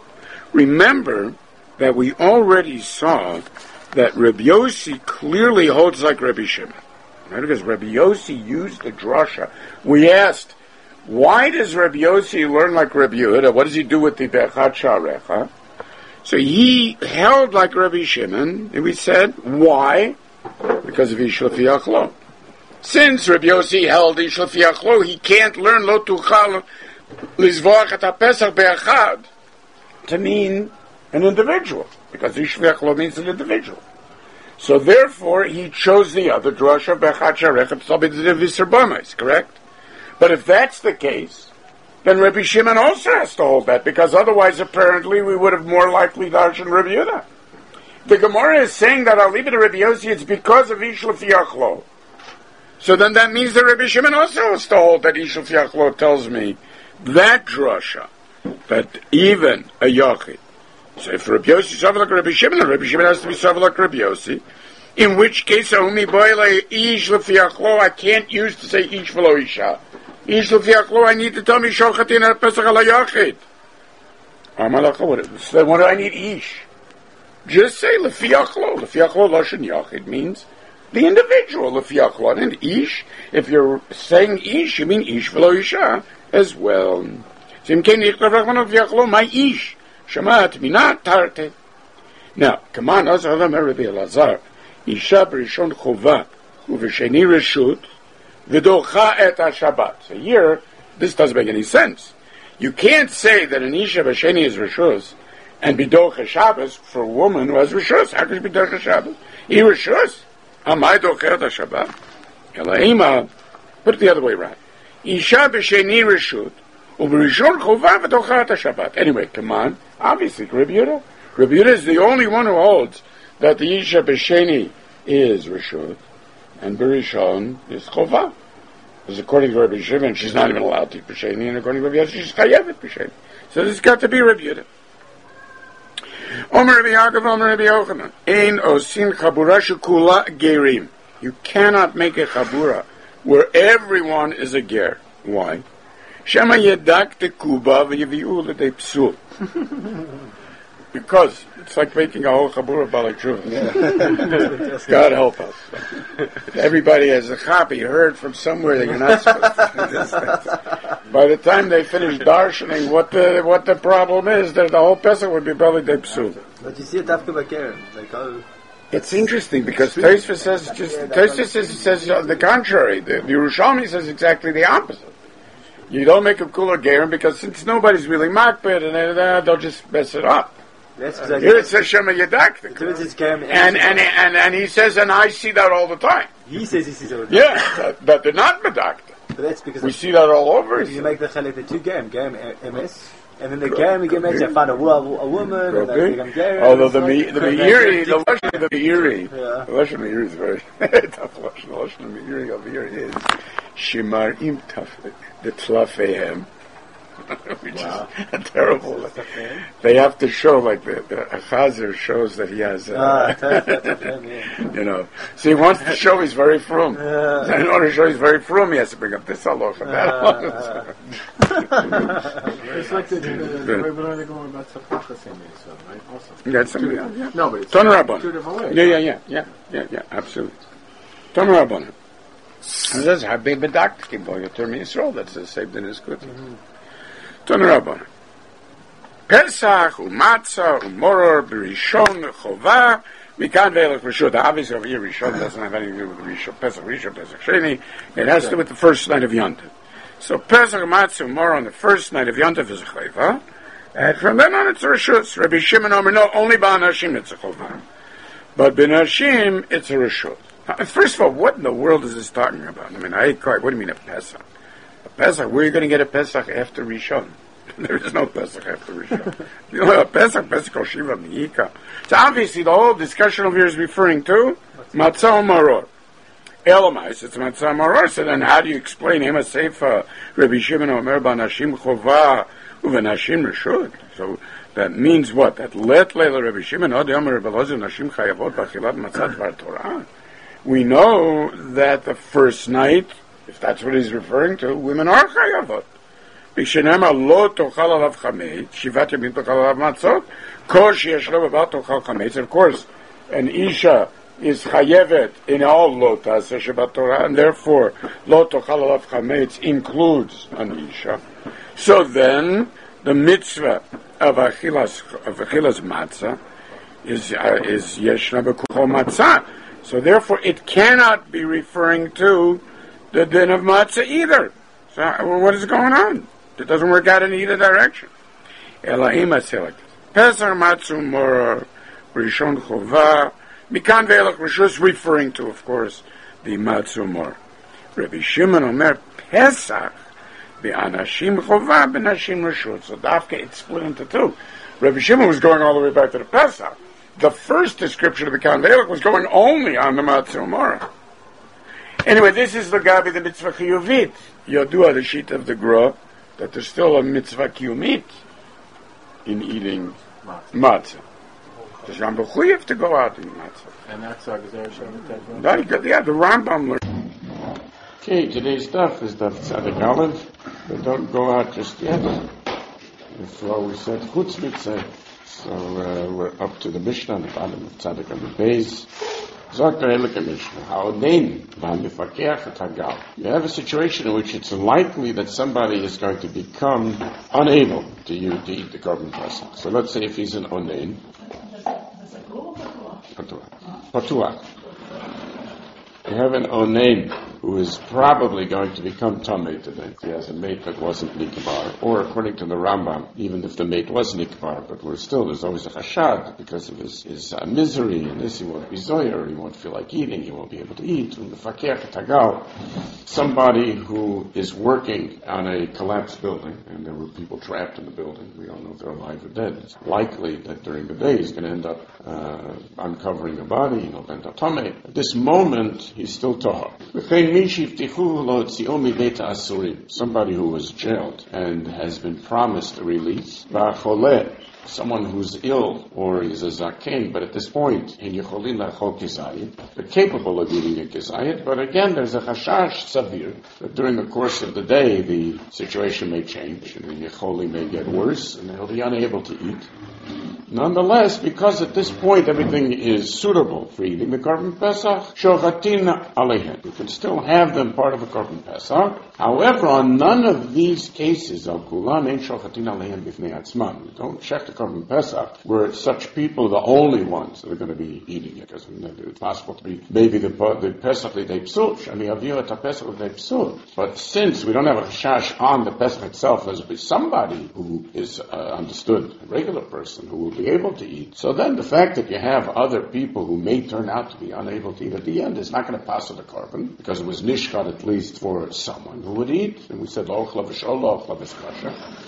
Remember that we already saw that Rabbi Yossi clearly holds like Rabbi Shimon. Right? Because Rabbi Yossi used the drasha. We asked, why does Rabbi Yossi learn like Rabbi Yehuda? What does he do with the Be'echat Sha'arecha? So he held like Rabbi Shimon, and we said, why? Because of Ish Lefi Achlo. Since Rabbi Yossi held Ish Lefi Achlo, he can't learn Lo Tuchal Lizvoach Et HaPesach Be'echad to mean an individual, because Ish Lefi Achlo means an individual. So therefore, he chose the other drasha Be'echat Sha'arecha T'Sobid Visser Bamais, correct? But if that's the case, then Rabbi Shimon also has to hold that, because otherwise, apparently, we would have more likely darshan Rabbi Yehuda. The Gemara is saying that I'll leave it to Rabbi Yossi, it's because of Ish Lefi Achlo. So then that means that Rabbi Shimon also has to hold that Ish Lefi Achlo tells me that drasha, that even a Yachid. So if Rabbi Yossi is like Rabbi Shimon, then Rabbi Shimon has to be like Rabbi Yossi. In which case, Ahumi Boile Ish Lefi Achlo, I can't use to say Ish V'lo Isha. Ish Lefi Achlo, I need to tell me Shochatin Al Pesach Al Yachid. So then what do I need Ish? Just say Lefi Achlo. Lefi Achlo Lashon Yachid means the individual Lefi Achlo. And Ish, if you're saying Ish, you mean Ish V'lo Isha as well. So Imkein Ich Lefi Achlo, my Ish. Shamat Mina Tarte. Now, come on, also Adam Rabbi Elazar. Isha B'Rishon Chova Uv'Sheni Reshut V'docha Et HaShabbat. So here, this doesn't make any sense. You can't say that an Isha B'Sheni is Reshus and B'docha Shabbos for a woman who has Reshus. How could it be B'docha Shabbos? He Reshus? Amai Docha Et HaShabbat? Elaima, put it the other way around. Isha B'Sheni Reshut Uv'Rishon Chova V'docha Et HaShabbat. Anyway, come on. Obviously, Rabbi Yehuda. Rabbi Yehuda is the only one who holds that the Isha B'Sheni is Reshut, and B'Rishon is Chova. Because according to Rabbi Shimon, she's not even allowed to eat B'Sheni, and according to Rabbi Yossi, she's Chayevet B'Sheni. So this has got to be Rabbi Yehuda. Omer Rabbi Yaakov, Omer Rabbi Yochanan. Ein osin chabura shekula gerim. You cannot make a chabura where everyone is a ger. Why? Shema yedak tekuba v'yevi'u l'dei psul. Because it's like making a whole chabura balak yeah. God help us. Everybody has a copy heard from somewhere that you're not supposed to do this. By the time they finish darshaning what the what the problem is, that the whole Pesach would be probably de psul. But you see it after Bakar. Like, oh. It's interesting because Tosfos says just Tosfos says, says on the contrary. The, the Yerushalmi says exactly the opposite. You don't make a kula gerim because since nobody's really makbid and uh, they'll just mess it up. That's uh, here it says Shema Yadak. And, and, and, and he says, and I see that all the time. He says he sees it all the time. Yeah, but, but they're not Madakta. But that's because we see that all over. You make the Chalif the two gerim, gerim M S, and then the gerim you get makes you find a, a woman, and then you gerim. Although the me, the Meiri, the Lashon of the Meiri, the Lashon of the Meiri is very tough. Lashon, the Lashon of the Meiri over here is Shemar Im Tafet, the Tlafehem. Which wow. is terrible. They have to show, like the, the Chazer shows that he has, uh, ah, tough, tough, yeah. You know. So he wants to show he's very frum. Uh, in order to show he's very frum, he has to bring up this halacha, that halacha. It's like the, the, the way they're going about Tzapachas in Yisrael, right? Also. That's something else. Yeah. No, but it's Ton Rabban. Yeah, yeah, yeah, yeah, yeah, yeah, yeah, absolutely. Ton Rabban. He says, Habib Bedakti, boy, you turn me Yisrael, that's the same thing as good. Ton Rabban. Pesach, Umatzah, Umoror, Berishon, Chovah, Mikan Ve'elach Rishon. Obviously over here, Rishon doesn't have anything to do with Rishon, Pesach, Rishon, Pesach, Sheni. It has to do with the first night of Yontif. So Pesach, Umatzah, Umoror on the first night of Yontif is a Chovah. And from then on it's a Rishus. Rabbi Shimon Omer, no, only Ba'anashim it's a Chovah. But B'nashim it's a Rishus. First of all, what in the world is this talking about? I mean, I quite, what do you mean a Pesach? A Pesach, where are you going to get a Pesach after Rishon? There is no Pesach after Rishon. You know, a Pesach, Pesach Kol Shiva Mi'ika. So obviously the whole discussion over here is referring to Matzah Maror. Elamais, it's Matzah Maror. So then how do you explain him a Seifa, Rabbi Shimon Omer B'nashim Chovah U'v'nashim Rishut? So that means what? That let Leila Rabbi Shimon Odi Omer B'lozu Nashim Chayavot B'achilat Matzah Dvar Torah. We know that the first night, if that's what he's referring to, women are chayavot. כשנאמר לא תאכל עליו חמץ, שבעת ימים תאכל עליו מצות, כל שיש לו בבעל תאכל חמץ. Of course, an isha is chayevet in all lo ta'aseh shebat Torah, and therefore lo tochal alav chametz includes an isha. So then, the mitzvah of achilas of achilas matzah is uh, is yeshna b'kuchol matzah. So therefore, it cannot be referring to the din of matzah either. So what is going on? It doesn't work out in either direction. Elahim aselek Pesach matzu mora rishon chova. Mikan ve'elach rishus, referring to, of course, the matzumor. Rabbi Shimon Omer Pesach be'anashim chova be'nashim rishus. So Dafka, it's split into two. Rabbi Shimon was going all the way back to the Pesach. The first description of the Mikan ve'elach was going only on the matzumor. Anyway, this is the Gabi, the mitzvah chiyuvit. Yodua, the sheet of the Gra, that there's still a mitzvah kiyumit in eating matzah. Does Ram B'chuyev to go out and matzah? And that's our Gezer Shem. Yeah, the Rambam learned. Okay, today's stuff is Daf Tzadik Aleph, but don't go out just yet. Before we said Chutz Mitzvah, so uh, we're up to the Mishnah on the bottom of Tzadik on the base. Sagt der Heilige Mishnah, Ha'odein van mifakech et hagal. You have a situation in which it's likely that somebody is going to become unable to, use, to eat the korban pesach. So let's say if he's an onein, Patuach. You have an onein who is probably going to become tamei today. He has a mate that wasn't nikbar, or according to the Rambam, even if the mate was nikbar, but we're still, there's always a chashad because of his, his uh, misery, and this he won't be zoyer, he won't feel like eating, he won't be able to eat. And the fakir tagal, somebody who is working on a collapsed building, and there were people trapped in the building, we don't know if they're alive or dead. It's likely that during the day he's going to end up uh, uncovering a body, and he'll end up tamei. At this moment, he's still tahor. Somebody who was jailed and has been promised a release. Someone who's ill or is a zaken, but at this point, they're capable of eating a kizayit, but again, there's a chashash savir that during the course of the day, the situation may change, and the yecholi may get worse, and he'll be unable to eat. Nonetheless, because at this point everything is suitable for eating the korban pesach, shochatin aleihen. You can still have them part of the korban pesach. However, on none of these cases, al kulan ein shochatin aleihen b'fnei atzman. You don't check the korban pesach where such people are the only ones that are going to be eating it, because it's possible to be maybe the the pesach l'dei psul, shani avir et pesach l'dei psul. But since we don't have a chash on the pesach itself, there's be somebody who is uh, understood, a regular person who will be able to eat. So then the fact that you have other people who may turn out to be unable to eat at the end is not going to pass on the korban, because it was nishkat at least for someone who would eat. And we said, lo chlavish o lo chlavish kasha.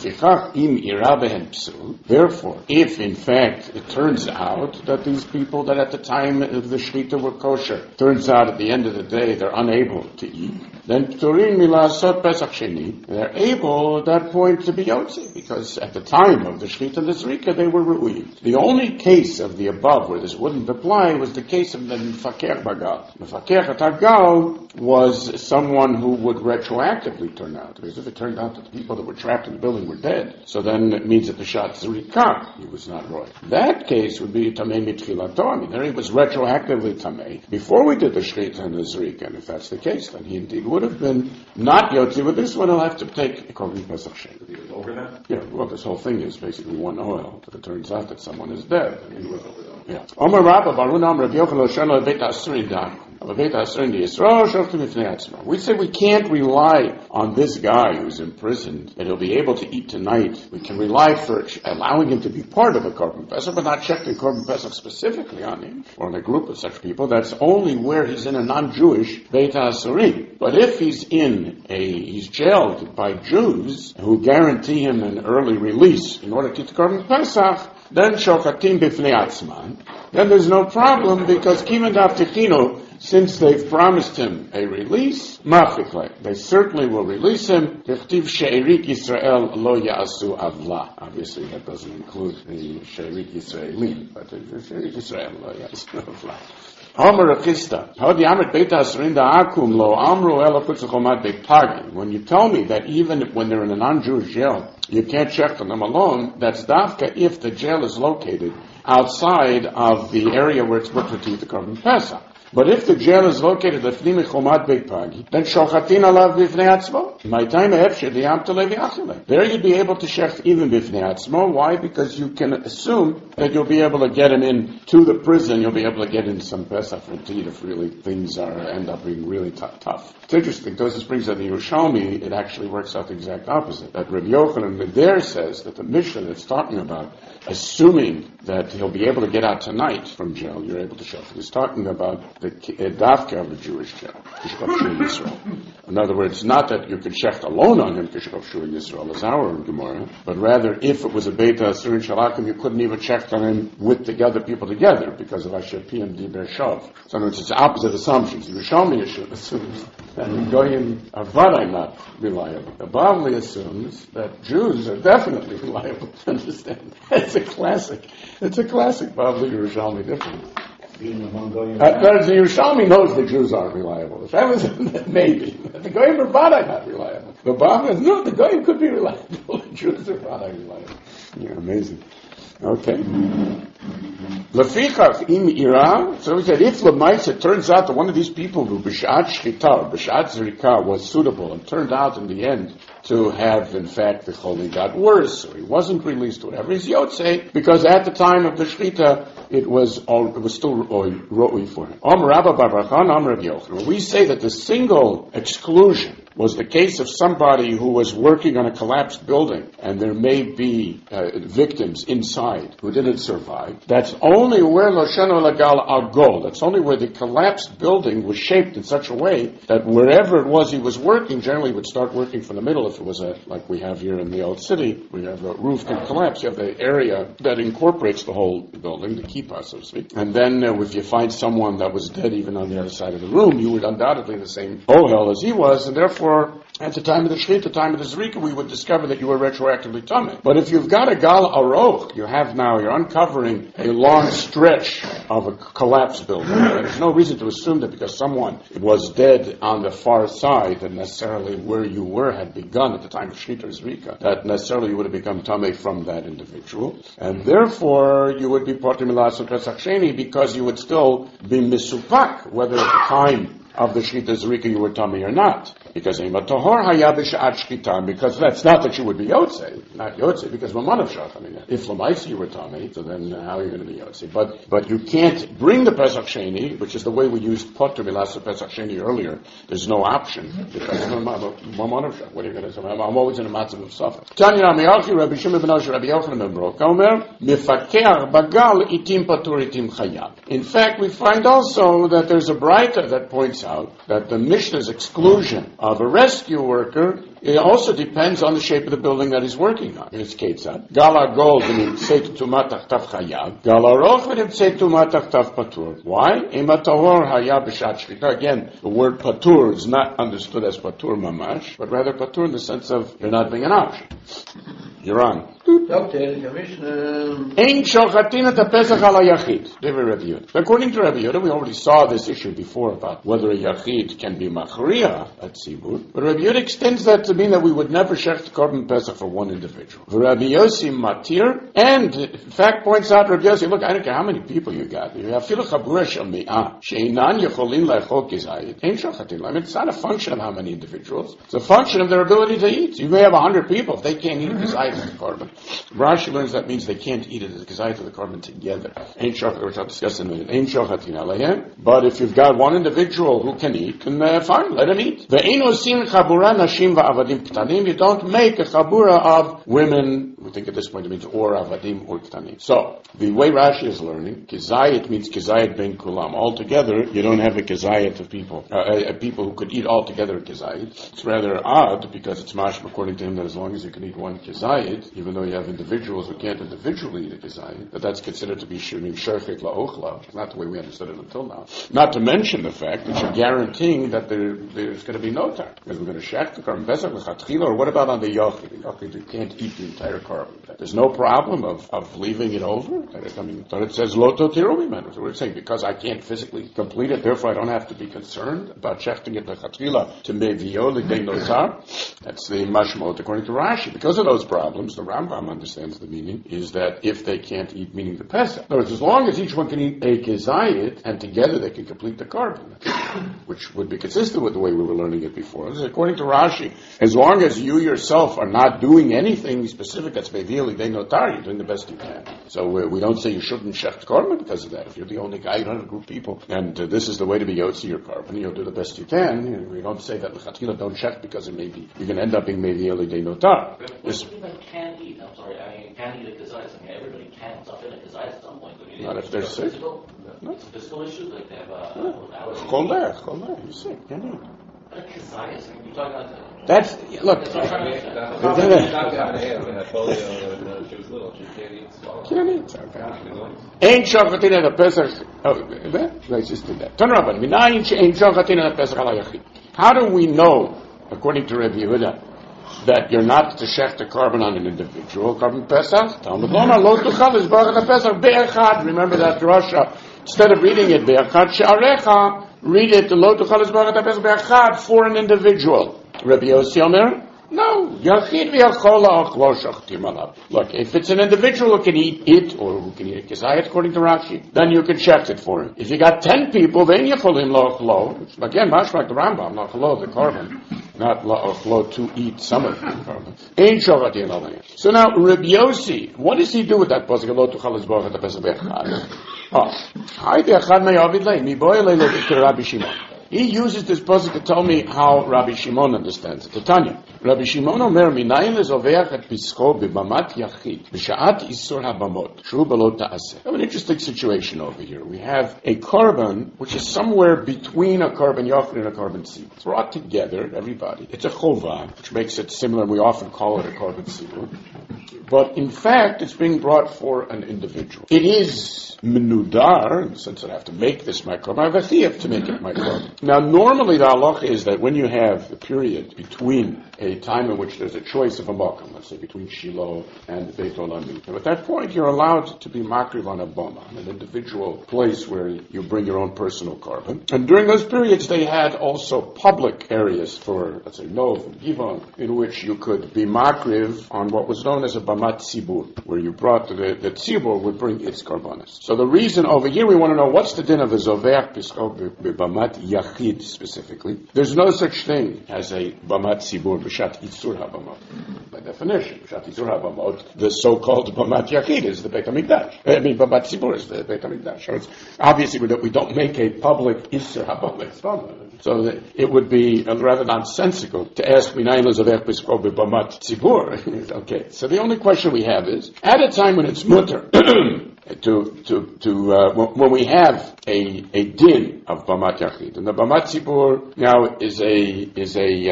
Therefore, if in fact it turns out that these people that at the time of the shechita were kosher, turns out at the end of the day they're unable to eat, then pturim milasot pesach sheni, they're able at that point to be yotze, because at the time of the shechita and the zrika they were ru'uyim. The only case of the above where this wouldn't apply was the case of the mefaker bagal. Mefaker tagal was someone who would retroactively turn out, because if it turned out that the people that were trapped in the building were dead, so then it means that the shot zrika, he was not roy. That case would be tamei mitchilato. I mean, there he was retroactively tamei before we did the shechita and the zrika, and if that's the case, then he indeed would have been not yotzi. With this one, he'll have to take a korban pesach sheni. Over that? Yeah. Well, this whole thing is basically one oil. If it turns out that someone is dead, then he will. Yeah. Omar Rabba Baruna Amr Rabbi Yochanan Shana Beit Asurin Dan. We say we can't rely on this guy who's imprisoned that he'll be able to eat tonight. We can rely for allowing him to be part of a korban pesach, but not check the korban pesach specifically on him or on a group of such people. That's only where he's in a non-Jewish Beit HaAsurim. But if he's in a, he's jailed by Jews who guarantee him an early release in order to eat the korban pesach, then shokatim b'fnei atzman. Then there's no problem, because kimendav techino, since they've promised him a release, mafikle, they certainly will release him. Tichtiv she'erik Yisrael lo ya'asu avla. Obviously, that doesn't include the she'erik Yisraelim, but the she'erik Yisrael lo ya'asu avla. Amar Achista, how the Amrit Beit Asrin Akum Lo Amru Ela Putzachomat Beitagi. When you tell me that even when they're in a non-Jewish jail, you can't check on them alone, that's dafka if the jail is located outside of the area where it's put to eat the Korban Pesach. But if the jail is located at Fnimi Chomat Beit Pagi, then shochatin alav bifnei atzmo. My time efshir liyam televi achile. There you'd be able to shech even bifnei atzmo. Why? Because you can assume that you'll be able to get him in to the prison. You'll be able to get in some Pesach for tea if really things are end up being really t- tough. It's interesting. Tosfos brings that in the Yerushalmi, it actually works out the exact opposite. That Rabbi Yochanan there says that the Mishnah that's talking about assuming that he'll be able to get out tonight from jail, you're able to shech. He's talking about the dafka of a Jewish jail. In other words, not that you could shecht alone on him, Yisrael, as our Gemara, but rather if it was a Beit Asur Shalakim, you couldn't even shecht on him with the other people together because of Asher Pi and Di Bershav. So in other words, it's opposite assumptions. The Yerushalmi assumes that the Goyim are vadai not reliable. The Bavli assumes that Jews are definitely reliable. Understand? It's a classic. It's a classic Bavli Yerushalmi difference. Being among Goyim. Uh, the Yerushalmi knows the Jews aren't reliable. If that was maybe. The Goyim are vadai not reliable. The Bavli no, the Goyim could be reliable. The Jews are vadai reliable. Yeah, amazing. Okay. Lefichach im ira. So we said, if Lemais, it turns out that one of these people who b'shat shchita or b'shat zrika was suitable, and turned out in the end to have, in fact, the cholim got worse, or he wasn't released, or whatever. He's yotzei because at the time of the shchita, it was all, it was still roi for him. Om Rabba Barachan, Om Rav Yochanan. We say that the single exclusion was the case of somebody who was working on a collapsed building, and there may be uh, victims inside who didn't survive. That's only where Loshano Lagal Agol. That's only where the collapsed building was shaped in such a way that wherever it was he was working, generally would start working from the middle. If it was a, like we have here in the old city, we have a roof can collapse. You have the area that incorporates the whole building, the kippah, so to speak. And then uh, if you find someone that was dead even on the other side of the room, you would undoubtedly in the same ohel as he was, and therefore at the time of the Shrit, the time of the Zrika, we would discover that you were retroactively tummy. But if you've got a Gal Aroch, you have now, you're uncovering a long stretch of a collapsed building. There's no reason to assume that because someone was dead on the far side, that necessarily where you were had begun at the time of Shrit or Zrika, that necessarily you would have become tummy from that individual. And therefore, you would be Potter Milas and Pesach Sheni because you would still be Misupak, whether at the time of the Shchita Zrika you were tummy or not. Because because that's not that you would be Yotzei, not Yotzei, because Mamanav Shach, I mean, if Lamaisi you were tummy, so then how are you going to be Yotzei? But, but you can't bring the Pesach Sheni, which is the way we used Potter Milas Pesach Sheni earlier. There's no option. Because Mamanav Shach, what are you going to say? I'm always in a matzav of Safek. Tanya Ramiyachi, Rabbi Shimon ben Osh, Rabbi Yochanan ben Brok, Omer, Mifakeach Bagal Itim Patur Itim Chayab. In fact, we find also that there's a braita that points out that the Mishnah's exclusion of a rescue worker, it also depends on the shape of the building that he's working on. It's Ketzad. Gala gold v'nim tzeit tumat tachtav chayav. Gala roch v'nim tzeit tumat tachtav patur. Why? Ema tahor hayav b'shat shchita. Again, the word patur is not understood as patur mamash, but rather patur in the sense of you're not being an option. You're on. Okay, Commissioner. Ein shochatin et hapesach ala yachid. Rabbi Yehuda. According to Rabbi Yehuda, we already saw this issue before about whether a yachid can be machriya at tzibur. But Rabbi Yehuda extends that to mean that we would never shech korban pesach for one individual. Rabbi Yossi matir, and in fact points out Rabbi Yossi, look, I don't care how many people you got. You have filu chabura shel mi'ah sheinan yecholin la'echol kizayit. Ein shochatin. I mean, it's not a function of how many individuals. It's a function of their ability to eat. You may have a hundred people. If they can't eat kizayit as a korban, Rashi learns that means they can't eat it as a kizayit of the korban together. Ein shochat, which I'll discuss in a minute. Ein shochatin aleihem. But if you've got one individual who can eat, then uh, fine, let him eat. Ve'ein osin chabura nashim va'avadim ktanim. You don't make a chabura of women. We think at this point it means or avadim or ktanim. So the way Rashi is learning, kizayit means kizayit ben kulam. Altogether, you don't have a kizayit of people, uh, uh, people who could eat altogether a kizayit. It's rather odd because it's mashma according to him that as long as you can eat one kizayit, even though you have individuals who can't individually eat a kazayit, that that's considered to be shooting shorchit la'ochla. It's not the way we understood it until now. Not to mention the fact that you're guaranteeing that there, there's going to be no time. Because we're going to shech the carbon pesach l'chatchila, or what about on the yochid? The yochid, you can't eat the entire carbon. There's no problem of, of leaving it over. I mean, but it says lo totiru mimenu. So we're saying because I can't physically complete it, therefore I don't have to be concerned about shechting it l'chatchila to mevio l'dei notar. That's the mashmot according to Rashi. Because of those problems, the Rambam understands the meaning is that if they can't eat, meaning the pesach. In other words, as long as each one can eat a kezayit, and together they can complete the carbon, which would be consistent with the way we were learning it before. This is according to Rashi, as long as you yourself are not doing anything specific that's mevio l'dei notar, you're doing the best you can. So we, we don't say you shouldn't shecht carbon because of that. If you're the only guy, you don't have a group of people, and uh, this is the way to be yotzi your carbon, you'll do the best you can. You know, we don't say that l'chatchila don't shecht because it may be, you're going to end up being mevio l'dei notar. What do you mean can eat? I'm sorry, I mean, can eat a kazayas. I mean, everybody can stuff in a kazayas at some point. But Not if they're sick. Physical, No. It's a physical issue, like they have a... Yeah. Cholder, cholder, you're sick, can't eat. But a kazayas, I mean, you're talking about... The, That's, look. That's what I'm trying to understand. Can't eat. Ain't shochatin at a pesach. Oh, let's just do that. Turn around. Ain't shochatin at a pesach ala yachid. How do we know, according to Rabbi Yehuda, that you're not to shech the carbon on an individual carbon pesach? Talmud Lomar lo tuchal is barach pesach be'echad. Remember that drasha. Instead of reading it be'echad she'arecha, read it lo tuchal is barach pesach be'echad for an individual. Rabbi Yossi Omer, no. Yachid v'yachol ha'achlo shachtim alav. Look, if it's an individual who can eat it, or who can eat a kezayit, according to Rashi, then you can shecht it for him. If you got ten people, then yacholim la'achlo. Again, mashmak the Rambam, la'achlo, the carbon, not la'achlo to eat some of the carbon. Ein shochatin alav. So now, Rabbi Yossi, what does he do with that pasuk? Lo tuchal es barach pesach be'echad. Oh, hai be'echad me'avid lei, mi boy lei lo to Rabbi Shimon. He uses this pasuk to tell me how Rabbi Shimon understands it. To Tanya, Rabbi Shimon Omer, minayin lezoveach et pischo bebamat yachid b'sha'at isur habamot shu belo ta'aseh. We have an interesting situation over here. We have a carbon which is somewhere between a carbon yachid and a carbon seed. It's brought together, everybody. It's a chova, which makes it similar. We often call it a carbon seed. But in fact, it's being brought for an individual. It is menudar, in the sense that I have to make this my carbon. I have a chiyuv to make it my carbon. Now, normally the halacha is that when you have a period between a time in which there's a choice of a makom, let's say between Shiloh and Beit Olamim, at that point you're allowed to be makriv on a bama, an individual place where you bring your own personal carbon. And during those periods they had also public areas for, let's say, Nov and Givon, in which you could be makriv on what was known as a bamat tzibur, where you brought the, the tzibur would bring its karbanas. So the reason over here we want to know what's the din of a zoveach piskov bamat yachid specifically. There's no such thing as a bamat tzibur b'shat itzur habamot. By definition, b'shat itzur habamot, the so-called bamat yachid is the Beit HaMikdash. I mean, bamat tzibur is the Beit HaMikdash. So it's, obviously, we don't, we don't make a public itzur habamot. So that it would be rather nonsensical to ask minayin lezavech b'skov b'bamat tzibur. Okay, so the only question we have is, at a time when it's mutter, to, to, to, uh, when we have a, a din of Bamat Yachid, and the Bamat Tzibur now is a, is a,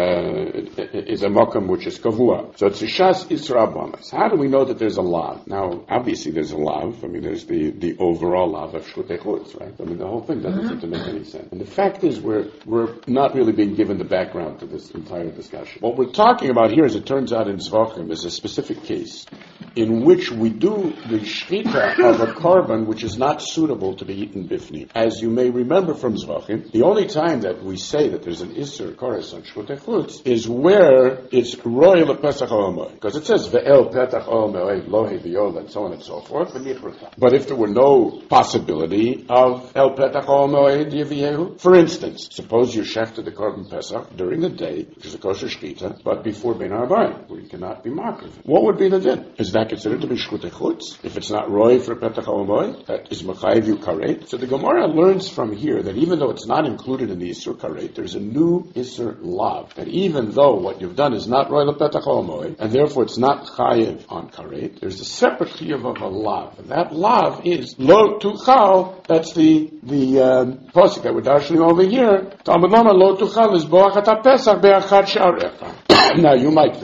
uh, is a makam which is kavua. So it's a Shas Isra Bamas. How do we know that there's a lav? Now, obviously there's a lav. I mean, there's the, the overall lav of Shkutei Chutz, right? I mean, the whole thing doesn't mm-hmm. seem to make any sense. And the fact is we're, we're not really being given the background to this entire discussion. What we're talking about here, as it turns out in Zvachim, is a specific case in which we do the shchita of a carbon which is not suitable to be eaten bifni. As you may remember from Zvachim, the only time that we say that there's an Isser Koros on Shkutei Chutz is where it's Roy LePesach HaOmoed. Because it says Ve'el Petach HaOmoed, Lohe V'yol, and so on and so forth. But if there were no possibility of El Petach HaOmoed Yeviyehu, for instance, suppose you shechted the carbon Pesach during the day, which is a kosher shkita, but before Ben Arbaim, where you cannot be makriv. What would be the din? Is that considered to be Shkutei Chutz? If it's not Roy for Petach HaOmoed, that is Mechayiv you karet. So the Gemara learns from here that even though it's not included in the Isur karet, there's a new Isur lav. That even though what you've done is not Roy LePetach HaOmoed, and therefore it's not Chayiv on karet, there's a separate Chayiv of a lav. And that lav is Lo Tuchal, that's the, the, um, posik that we're darshaning over here. Talmud Lama Lo Tuchal is Boachat HaPesach Be'achad Sha'arecha. Now you might think,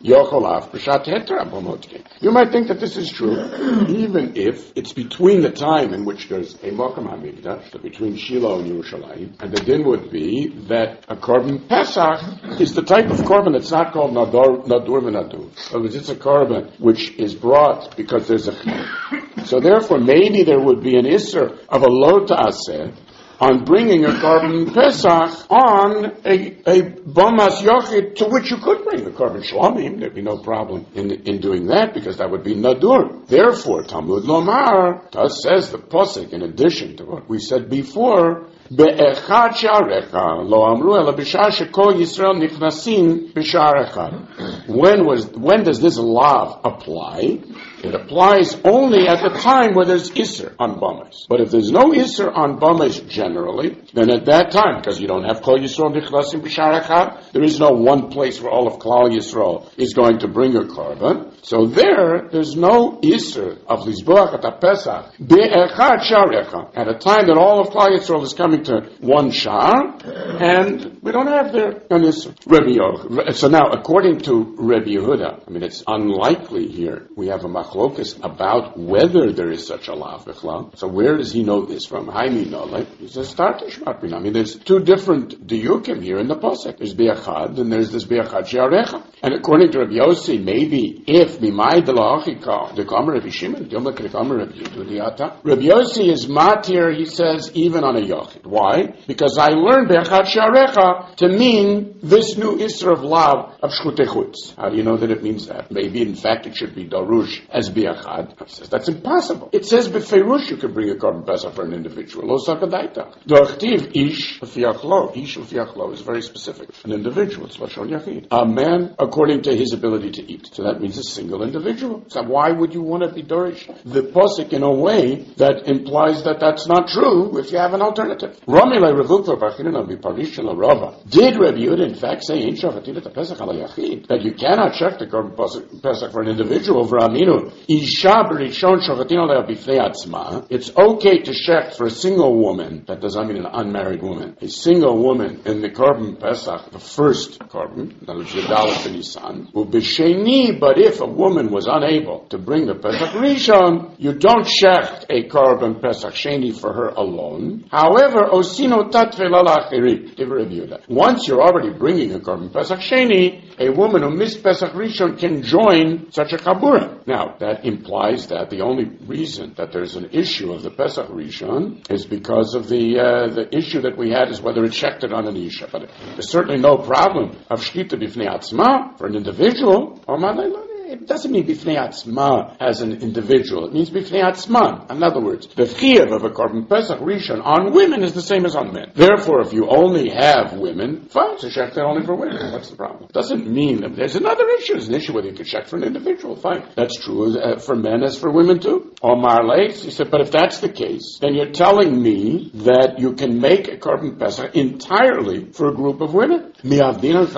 Yocholav b'shat heter abomotke. You might think that this is true, even if it's between the time in which there's a Mokum HaMikdash, so between Shiloh and Yerushalayim, and the din would be that a korban Pesach is the type of korban that's not called Nadur Nadur v'Nadur. So it's a korban which is brought because there's a chiyuv. So therefore, maybe there would be an isser of a lo ta'aseh on bringing a korban Pesach on a, a Bomas Yochid to which you could bring the korban Shlomim. There'd be no problem in in doing that because that would be Nadur. Therefore, Talmud Lomar thus says the Posek, in addition to what we said before, Be'echad sha'arecha lo amru ela b'shah shekol Yisrael nichnasin b'sha'ar echad. When was when does this law apply? It applies only at the time where there's Isser on Bomas. But if there's no Isser on Bomas generally, then at that time, because you don't have Kol Yisrael Nichnasim B'Shar Echad, there is no one place where all of Klal Yisrael is going to bring a korban. So there, there's no Isser of Lizboach at HaPesach Be'echad Shar Echad, at a time that all of Klal Yisrael is coming to one Shar, and we don't have there an Isser. Rabbi Yoch. So now, according to Rabbi Yehuda, I mean, it's unlikely here we have a machlokas about whether there is such a lav b'chlal. So where does he know this from? Haimi nole. He says, "Startish matbina." I mean, there's two different diyukim here in the posek. There's biachad and there's this biachad she'arecha. And according to Rabbi Yossi, maybe if b'may de la'achika the kamer Rabbi Shimon, the kamer Rabbi Yehuda, Rabbi Yossi is matir. He says even on a yochid. Why? Because I learned biachad she'arecha to mean this new isra of lav of shchutechutz. How do you know that it means that? Maybe in fact it should be darush as biachad. He says that's impossible. It says b'feirush you can bring a korban pesach for an individual. Lo sakadaita. Dochtiv ish v'fiachlo. Ish v'fiachlo is very specific. An individual. It's lashon yachid. A man according to his ability to eat. So that means a single individual. So why would you want to be dorish the posik in a way that implies that that's not true if you have an alternative? Romilei revukto b'achinina b'parishin l'rava. Did Rabbi Yehuda in fact say in shavatil et pesach ala yachid that you cannot check the korban pesach for an individual over aminu? Isha b'rishon shavatin aleh b'fnei atzma. It's okay to shech for a single woman. That does not mean an unmarried woman. A single woman in the korban pesach, the first korban, that was Yadalat b'Nisan. U'b'sheni, but if a woman was unable to bring the pesach rishon, you don't shech a korban pesach sheni for her alone. However, osino tatve lalachiri. Once you're already bringing a korban pesach sheni, a woman who missed pesach rishon can join such a kabura. Now, that implies that the only reason that there's an issue of the Pesach Rishon is because of the uh, the issue that we had is whether it's shechted on an Isha. But there's certainly no problem of Shchita B'fnei Atzma for an individual. Or it doesn't mean B'fnei Atzma as an individual. It means B'fnei Atzma. In other words, the chiyuv of a korban Pesach Rishon on women is the same as on men. Therefore, if you only have women, fine, it's a shechted only for women. What's the problem? It doesn't mean that there's another issue. There's an issue whether you can shech for an individual. Fine. That's true uh, for men as for women too. Omar Leis, he said, but if that's the case, then you're telling me that you can make a korban Pesach entirely for a group of women. Do we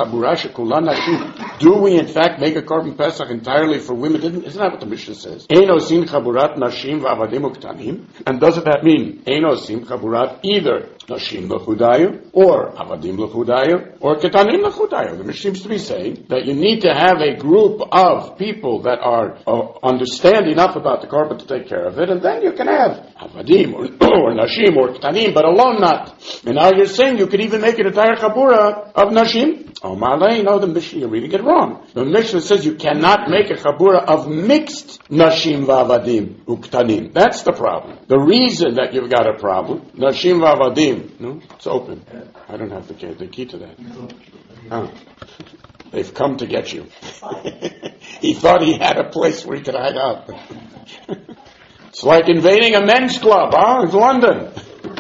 in fact make a korban Pesach entirely for women? Isn't that what the Mishnah says? Eino sim chaburat nashim v'avadim uktanim. And doesn't that mean eino sim chaburat either nashim lechudayu or avadim lechudayu or ketanim lechudayu? The Mishnah seems to be saying that you need to have a group of people that are uh, understand enough about the korban to take care of it, and then you can have avadim or, or nashim or ketanim, but alone not. And now you're saying you could even make an entire chabura of nashim. Oh, Malay, no, the Mishnah, you're reading it wrong. The Mishnah says you cannot make a chabura of mixed nashim v'avadim uktanim. That's the problem. The reason that you've got a problem, nashim v'avadim, no, it's open. I don't have the key, the key to that. Oh. They've come to get you. He thought he had a place where he could hide out. It's like invading a men's club, huh? It's London.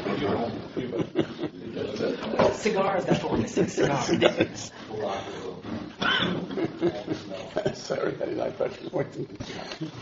Cigars, that's what we're missing, cigars. Cigars. Sorry, I thought you were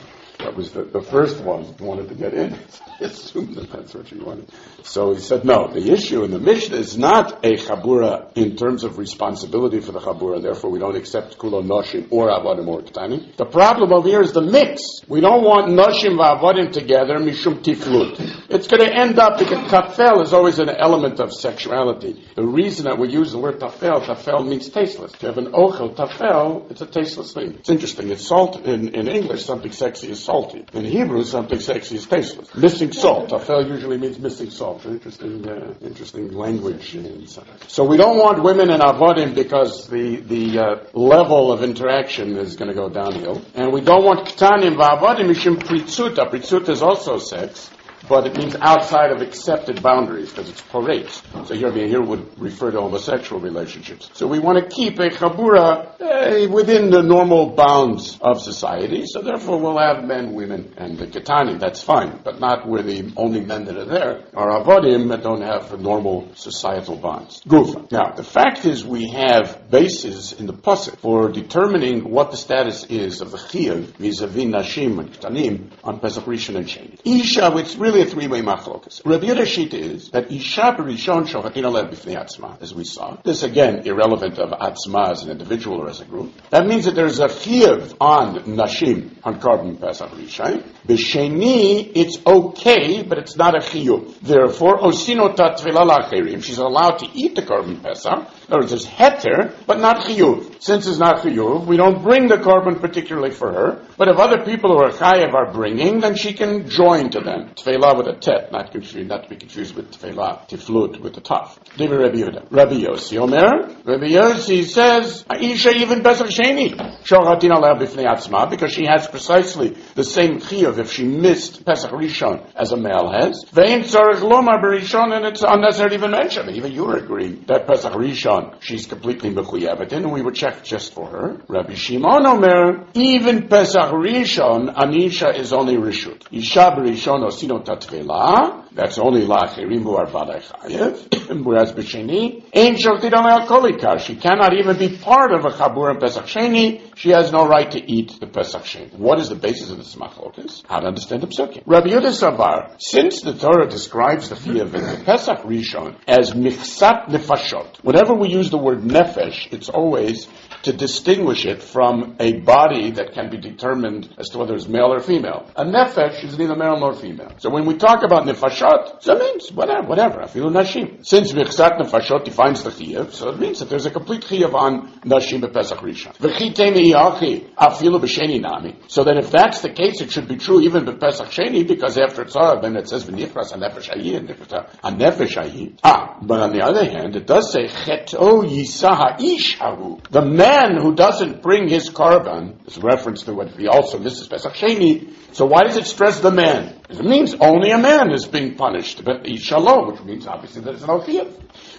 That was the, the first one who wanted to get in. I assumed that that's what you wanted. So he said, no, the issue in the Mishnah is not a chabura in terms of responsibility for the chabura, therefore we don't accept kulo noshim or avodim or ketanim. The problem over here is the mix. We don't want noshim v'avodim together, mishum tiflut. It's going to end up, because tafel is always an element of sexuality. The reason that we use the word tafel, tafel means tasteless. If you have an ochel tafel, it's a tasteless thing. It's interesting. It's salt in, in English, something sexy is salty. In Hebrew, something sexy is tasteless. Missing salt. Tafel usually means missing salt. Interesting, uh, interesting language. So we don't want women in avodim because the the uh, level of interaction is going to go downhill, and we don't want ketanim v'avodim mishum pritzuta. Pritzuta is also sex, but it means outside of accepted boundaries because it's porate. So here, here would refer to homosexual relationships. So we want to keep a chabura uh, within the normal bounds of society. So therefore we'll have men, women, and the ketani. That's fine, but not where the only men that are there are avodim that don't have normal societal bonds. Gufa. Now, the fact is we have bases in the pasuk for determining what the status is of the chiyuv vis-a-vis nashim and ketanim on Pesach Rishon and Sheni. Isha, it's really a three-way machlokas. Rabbi Yehuda Shita is that Isha b'Rishon shochatin alev b'fnei atzma, as we saw. This again irrelevant of atzma as an individual or as a group. That means that there's a chiyuv on nashim on Korban Pesach Rishon. B'Sheni, it's okay, but it's not a chiyuv. Therefore, osino tatvela lacherim. She's allowed to eat the Korban Pesach. In other words, there's heter, but not chiyuv. Since it's not chiyuv, we don't bring the Korban particularly for her. But if other people who are chayev are bringing, then she can join to them. Tefillah with a tet, not confused, not to be confused with tefillah, tiflut with the taf. Rabbi Yehuda. Rabbi Yossi Omer. Rabbi Yossi says, Aisha even Pesach Sheni shochatin alev b'fnei atzma, because she has precisely the same chiyuv if she missed Pesach Rishon as a male has. Ve'in tzarich lomar b'Rishon, and it's unnecessary to even mention. Even you agree that Pesach Rishon she's completely mechuyevet in, and we would check just for her. Rabbi Shimon Omer, even Pesach Rishon, Anisha is only rishut. Isha b'Rishon osino tatvela. That's only lacherim who are balei chayev. Whereas b'Sheni, ein shochtein al kolikar. She cannot even be part of a chabur in Pesach Sheni. She has no right to eat the Pesach Sheni. What is the basis of this machlokas? How to understand the psukim? Rabbi Yehuda Savar, since the Torah describes the chiyuv in the Pesach Rishon as michsat nefashot, whenever we use the word nefesh, it's always to distinguish it from a body that can be determined as to whether it's male or female. A nefesh is neither male nor female. So when we talk about nefashot, so it means whatever, whatever, afilu nashim. Since michsat nefashot defines the chiyuv, so it means that there's a complete chiyuv on nashim b'Pesach Rishon. V'chitei mi'achi afilu b'sheni nami. So that if that's the case, it should be true even b'Pesach Sheni, because after Tzara, then it says v'nifras ha-nefesh hayi, ha-nefesh hayi. Ah, but on the other hand, it does say cheto yisa ha'ish hahu. The man who doesn't bring his korban is reference to what he also misses Pesach Sheni. So why does it stress the man? It means only a man is being punished, but Ishalo, which means obviously that it's no chiyuv.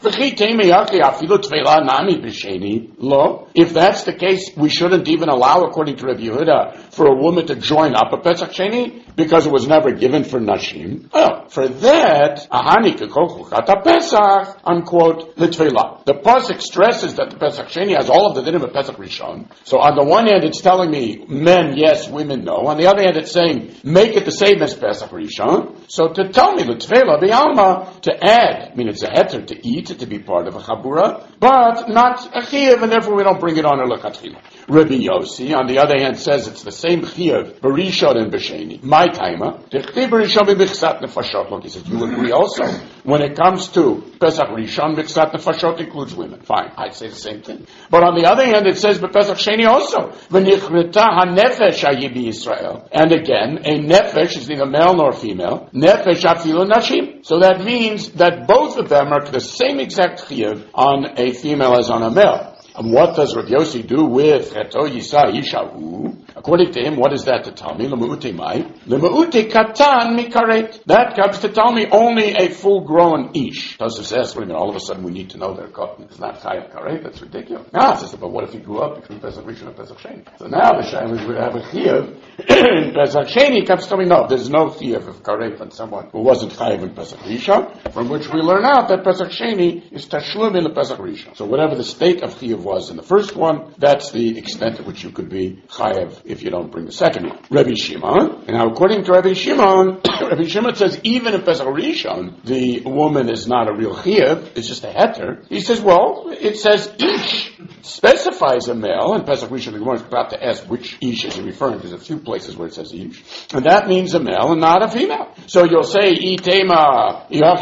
If that's the case, we shouldn't even allow, according to Rabbi Yehuda, for a woman to join up a Pesach Sheni because it was never given for Nashim. Well, for that, Pesach, unquote, Litvela. The pasuk stresses that the Pesach Sheni has all of the din of a Pesach Rishon. So on the one hand, it's telling me men yes, women no. On the other hand, it's saying make it the same as Pesach Rishon. So to tell me Litvela, B'alma, to add, I mean it's a heter to eat, to be part of a chabura, but not a chiyuv, and therefore we don't bring it on a lechatchila. Rabbi Yossi, on the other hand, says it's the same chiyuv, b'Rishon and b'Sheni. My timer, t'chti b'Rishon b'michsat nefashot. Look, he says, you agree also, when it comes to Pesach Rishon, michsat nefashot includes women. Fine, I'd say the same thing. But on the other hand, it says b'Pesach Sheni also, v'nichreta ha-nefesh hayi b'Yisrael. And again, a nefesh is neither male nor female. Nefesh afilu nashim. So that means that both of them are the same exact chiyuv on a female as on a male. And what does Rabbi Yossi do with Cheto Yisa Yishahu? According to him, what is that to tell me? L'me'ute mai. L'me'ute katan mikaret. That comes to tell me only a full-grown ish. Tosaf says, wait a minute, all of a sudden we need to know their cotton is not chayav karet. That's ridiculous. Now, it says, but what if he grew up between Pesach Rishon and Pesach Sheni? So now the Shailas would have a chiyuv. In Pesach Sheni comes to tell me, no, there's no chiyuv of karet on someone who wasn't chayav in Pesach Rishon, from which we learn out that Pesach Sheni is tashlum in the Pesach Rishon. So whatever the state of chiyuv was in the first one, that's the extent at which you could be chayav if you don't bring the second one. Rabbi Shimon, and now according to Rabbi Shimon, Rabbi Shimon says even if Pesach Rishon, the woman is not a real chiyuv, it's just a heter. He says, well, it says ish, specifies a male, and Pesach Rishon, the Gemara is about to ask which ish is he referring to. There's a few places where it says ish, and that means a male and not a female. So you'll say, itema,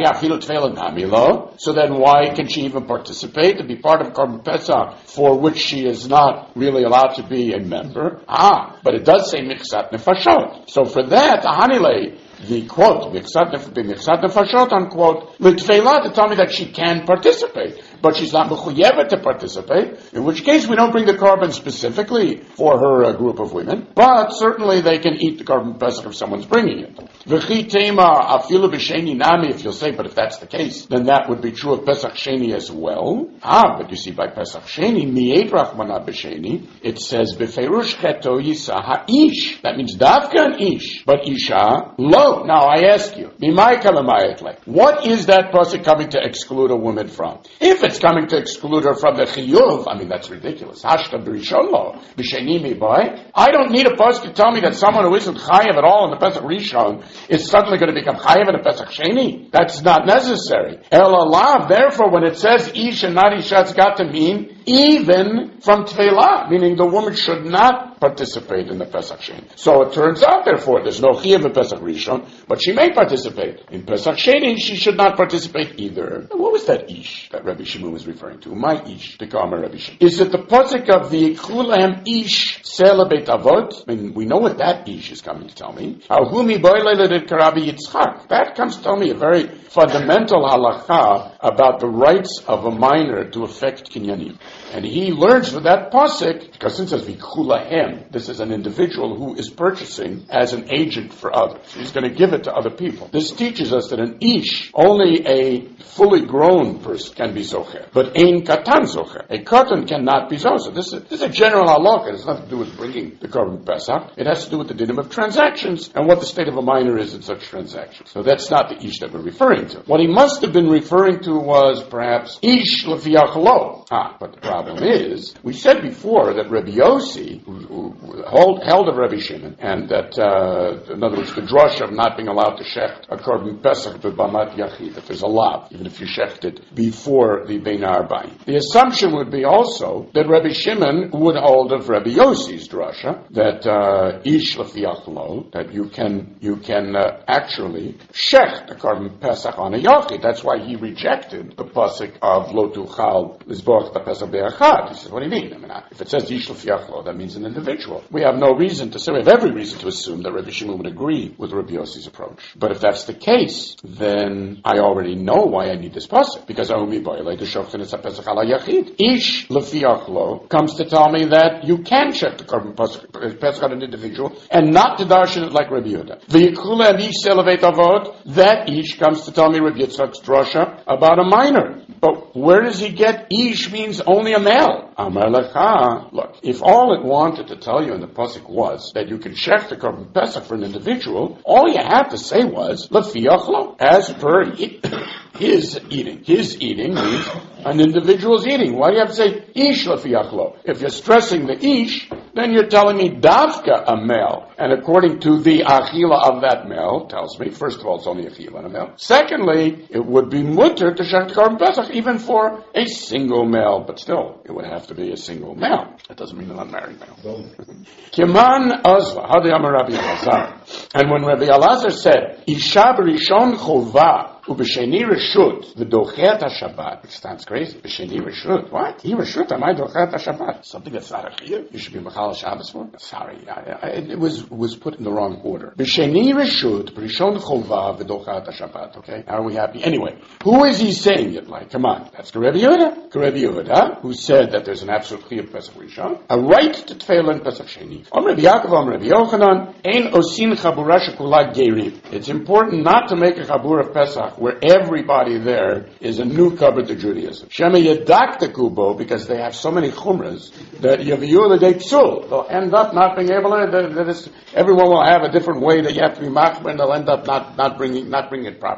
so then why can she even participate to be part of Korban Pesach for which she is not really allowed to be a member? Ah, but it does say Michsat Nefashot. So for that, Hanile, the quote, Michsat Nefashot, unquote, L'tfeilah, to tell me that she can participate, but she's not mechuyevet to participate, in which case we don't bring the korban specifically for her uh, group of women, but certainly they can eat the korban Pesach if someone's bringing it. V'chi tema afilu b'sheni nami, if you'll say, but if that's the case, then that would be true of Pesach Sheni as well. Ah, but you see, by Pesach Sheni, mi'et rachmana b'sheni, it says, b'feirush cheto yisa ha'ish. That means davka an ish, but isha lo. Now I ask you, mimai kalamayet le, what is that pasuk coming to exclude a woman from? If it's coming to exclude her from the chiyuv, I mean, that's ridiculous. Hashta b'rishon lo, b'sheni mi boy. I don't need a pasuk to tell me that someone who isn't chayav at all in the Pesach Rishon is suddenly going to become chayav in the Pesach Sheni. That's not necessary. El alav, therefore, when it says ish and not isha, it's got to mean even from tefillah, meaning the woman should not participate in the Pesach Sheni. So it turns out, therefore, there's no chiyuv in Pesach Rishon, but she may participate. In Pesach Sheni, she should not participate either. What was that ish that Rabbi Shimon was referring to? My ish, the Karma Rabbi Shimon. Is it the pasuk of the Kulam ish sela beit avot? I mean, we know what that ish is coming to tell me. Ahumi boilelet karabi Yitzchak. That comes to tell me a very fundamental halakha about the rights of a minor to affect kinyanim. And he learns with that pasuk, because since it says v'kulahem, this is an individual who is purchasing as an agent for others. He's going to give it to other people. This teaches us that an ish, only a fully grown person can be zocher, but ein katan zocher. A katan cannot be zocher. This is, this is a general halakha. It has nothing to do with bringing the korban pesach. It has to do with the dinim of transactions and what the state of a minor is in such transactions. So that's not the ish that we're referring to. What he must have been referring to was perhaps ish lefiach lo. Ah, but the problem is, we said before that Rabbi Yossi who, who held, held of Rabbi Shimon, and that, uh, in other words, the drush of not being allowed to shecht a korban pesach b'bamat yachid, that there's a lav, even if you shecht it before the Bein Ha'arbaim. The assumption would be also that Rabbi Shimon would hold of Rabbi Yossi's drasha, that uh, ish lefiach lo, that you can you can uh, actually shecht a korban pesach on a yachid. That's why he rejected the pasuk of lo tuchal lizboch the pesach be'achad. He says, what do you mean? I mean, if it says ish lefiach lo, that means an individual. We have no reason to say, we have every reason to assume that Rabbi Shimon would agree with Rabbi Yossi's approach. But if that's the case, then I already know why I need this pasuk, because ahumi boilei d'shofchen es ha'pesach ala yachid. Ish lefiach lo comes to tell me that you can check the korban pesach on an individual and not to darshan it like Rabbi Yehuda. V'yikula and ish selavet avot, that ish comes to tell me Rabbi Yitzchak's drasha about a minor. But where does he get ish means only a male? Amar lecha. Look, if all it wanted to tell you in the pasuk was that you can check the korban pesach for an individual, all you had to say was lefiach lo, as per his eating. His eating means an individual's eating. Why do you have to say ish lefiach lo? If you're stressing the ish, then you're telling me davka a male. And according to the achila of that male, tells me, first of all, it's only achila and a male. Secondly, it would be mutter to shech the korban pesach even for a single male, but still, it would have to be a single male. That doesn't mean an unmarried male. Kiman azla, hadi amar Rabbi Elazar. And when Rabbi Elazar said, isha b'rishon chovah, Ubesheni Reshut, the Dochet HaShabbat, which sounds crazy. Besheni Reshut, what? He Reshut, am I Dochet HaShabbat? Something that's not a chiyuv. You should be Mechal Shabbos for? Sorry, I, I, it was was put in the wrong order. Besheni Reshut, Rishon Chovah, the Dochet HaShabbat, okay? Are we happy? Anyway, who is he saying it like? Come on, that's the Rebbe Yehuda. The Rebbe Yehuda, who said that there's an absolute chiyuv Pesach Rishon, a right to Tefillah in Pesach Sheni. Om Rebbe Yaakov, Om Rebbe Yochanan, Ein Osin Chabura Shekula Gerim. It's important not to make a Chabur of Pesach where everybody there is a newcomer to Judaism. Shema Yedakta Kubo, because they have so many chumras that Yaviyu L'Dei Psul. They'll end up not being able to, that, that is, everyone will have a different way that you have to be machmer, and they'll end up not, not bringing, not bringing it properly.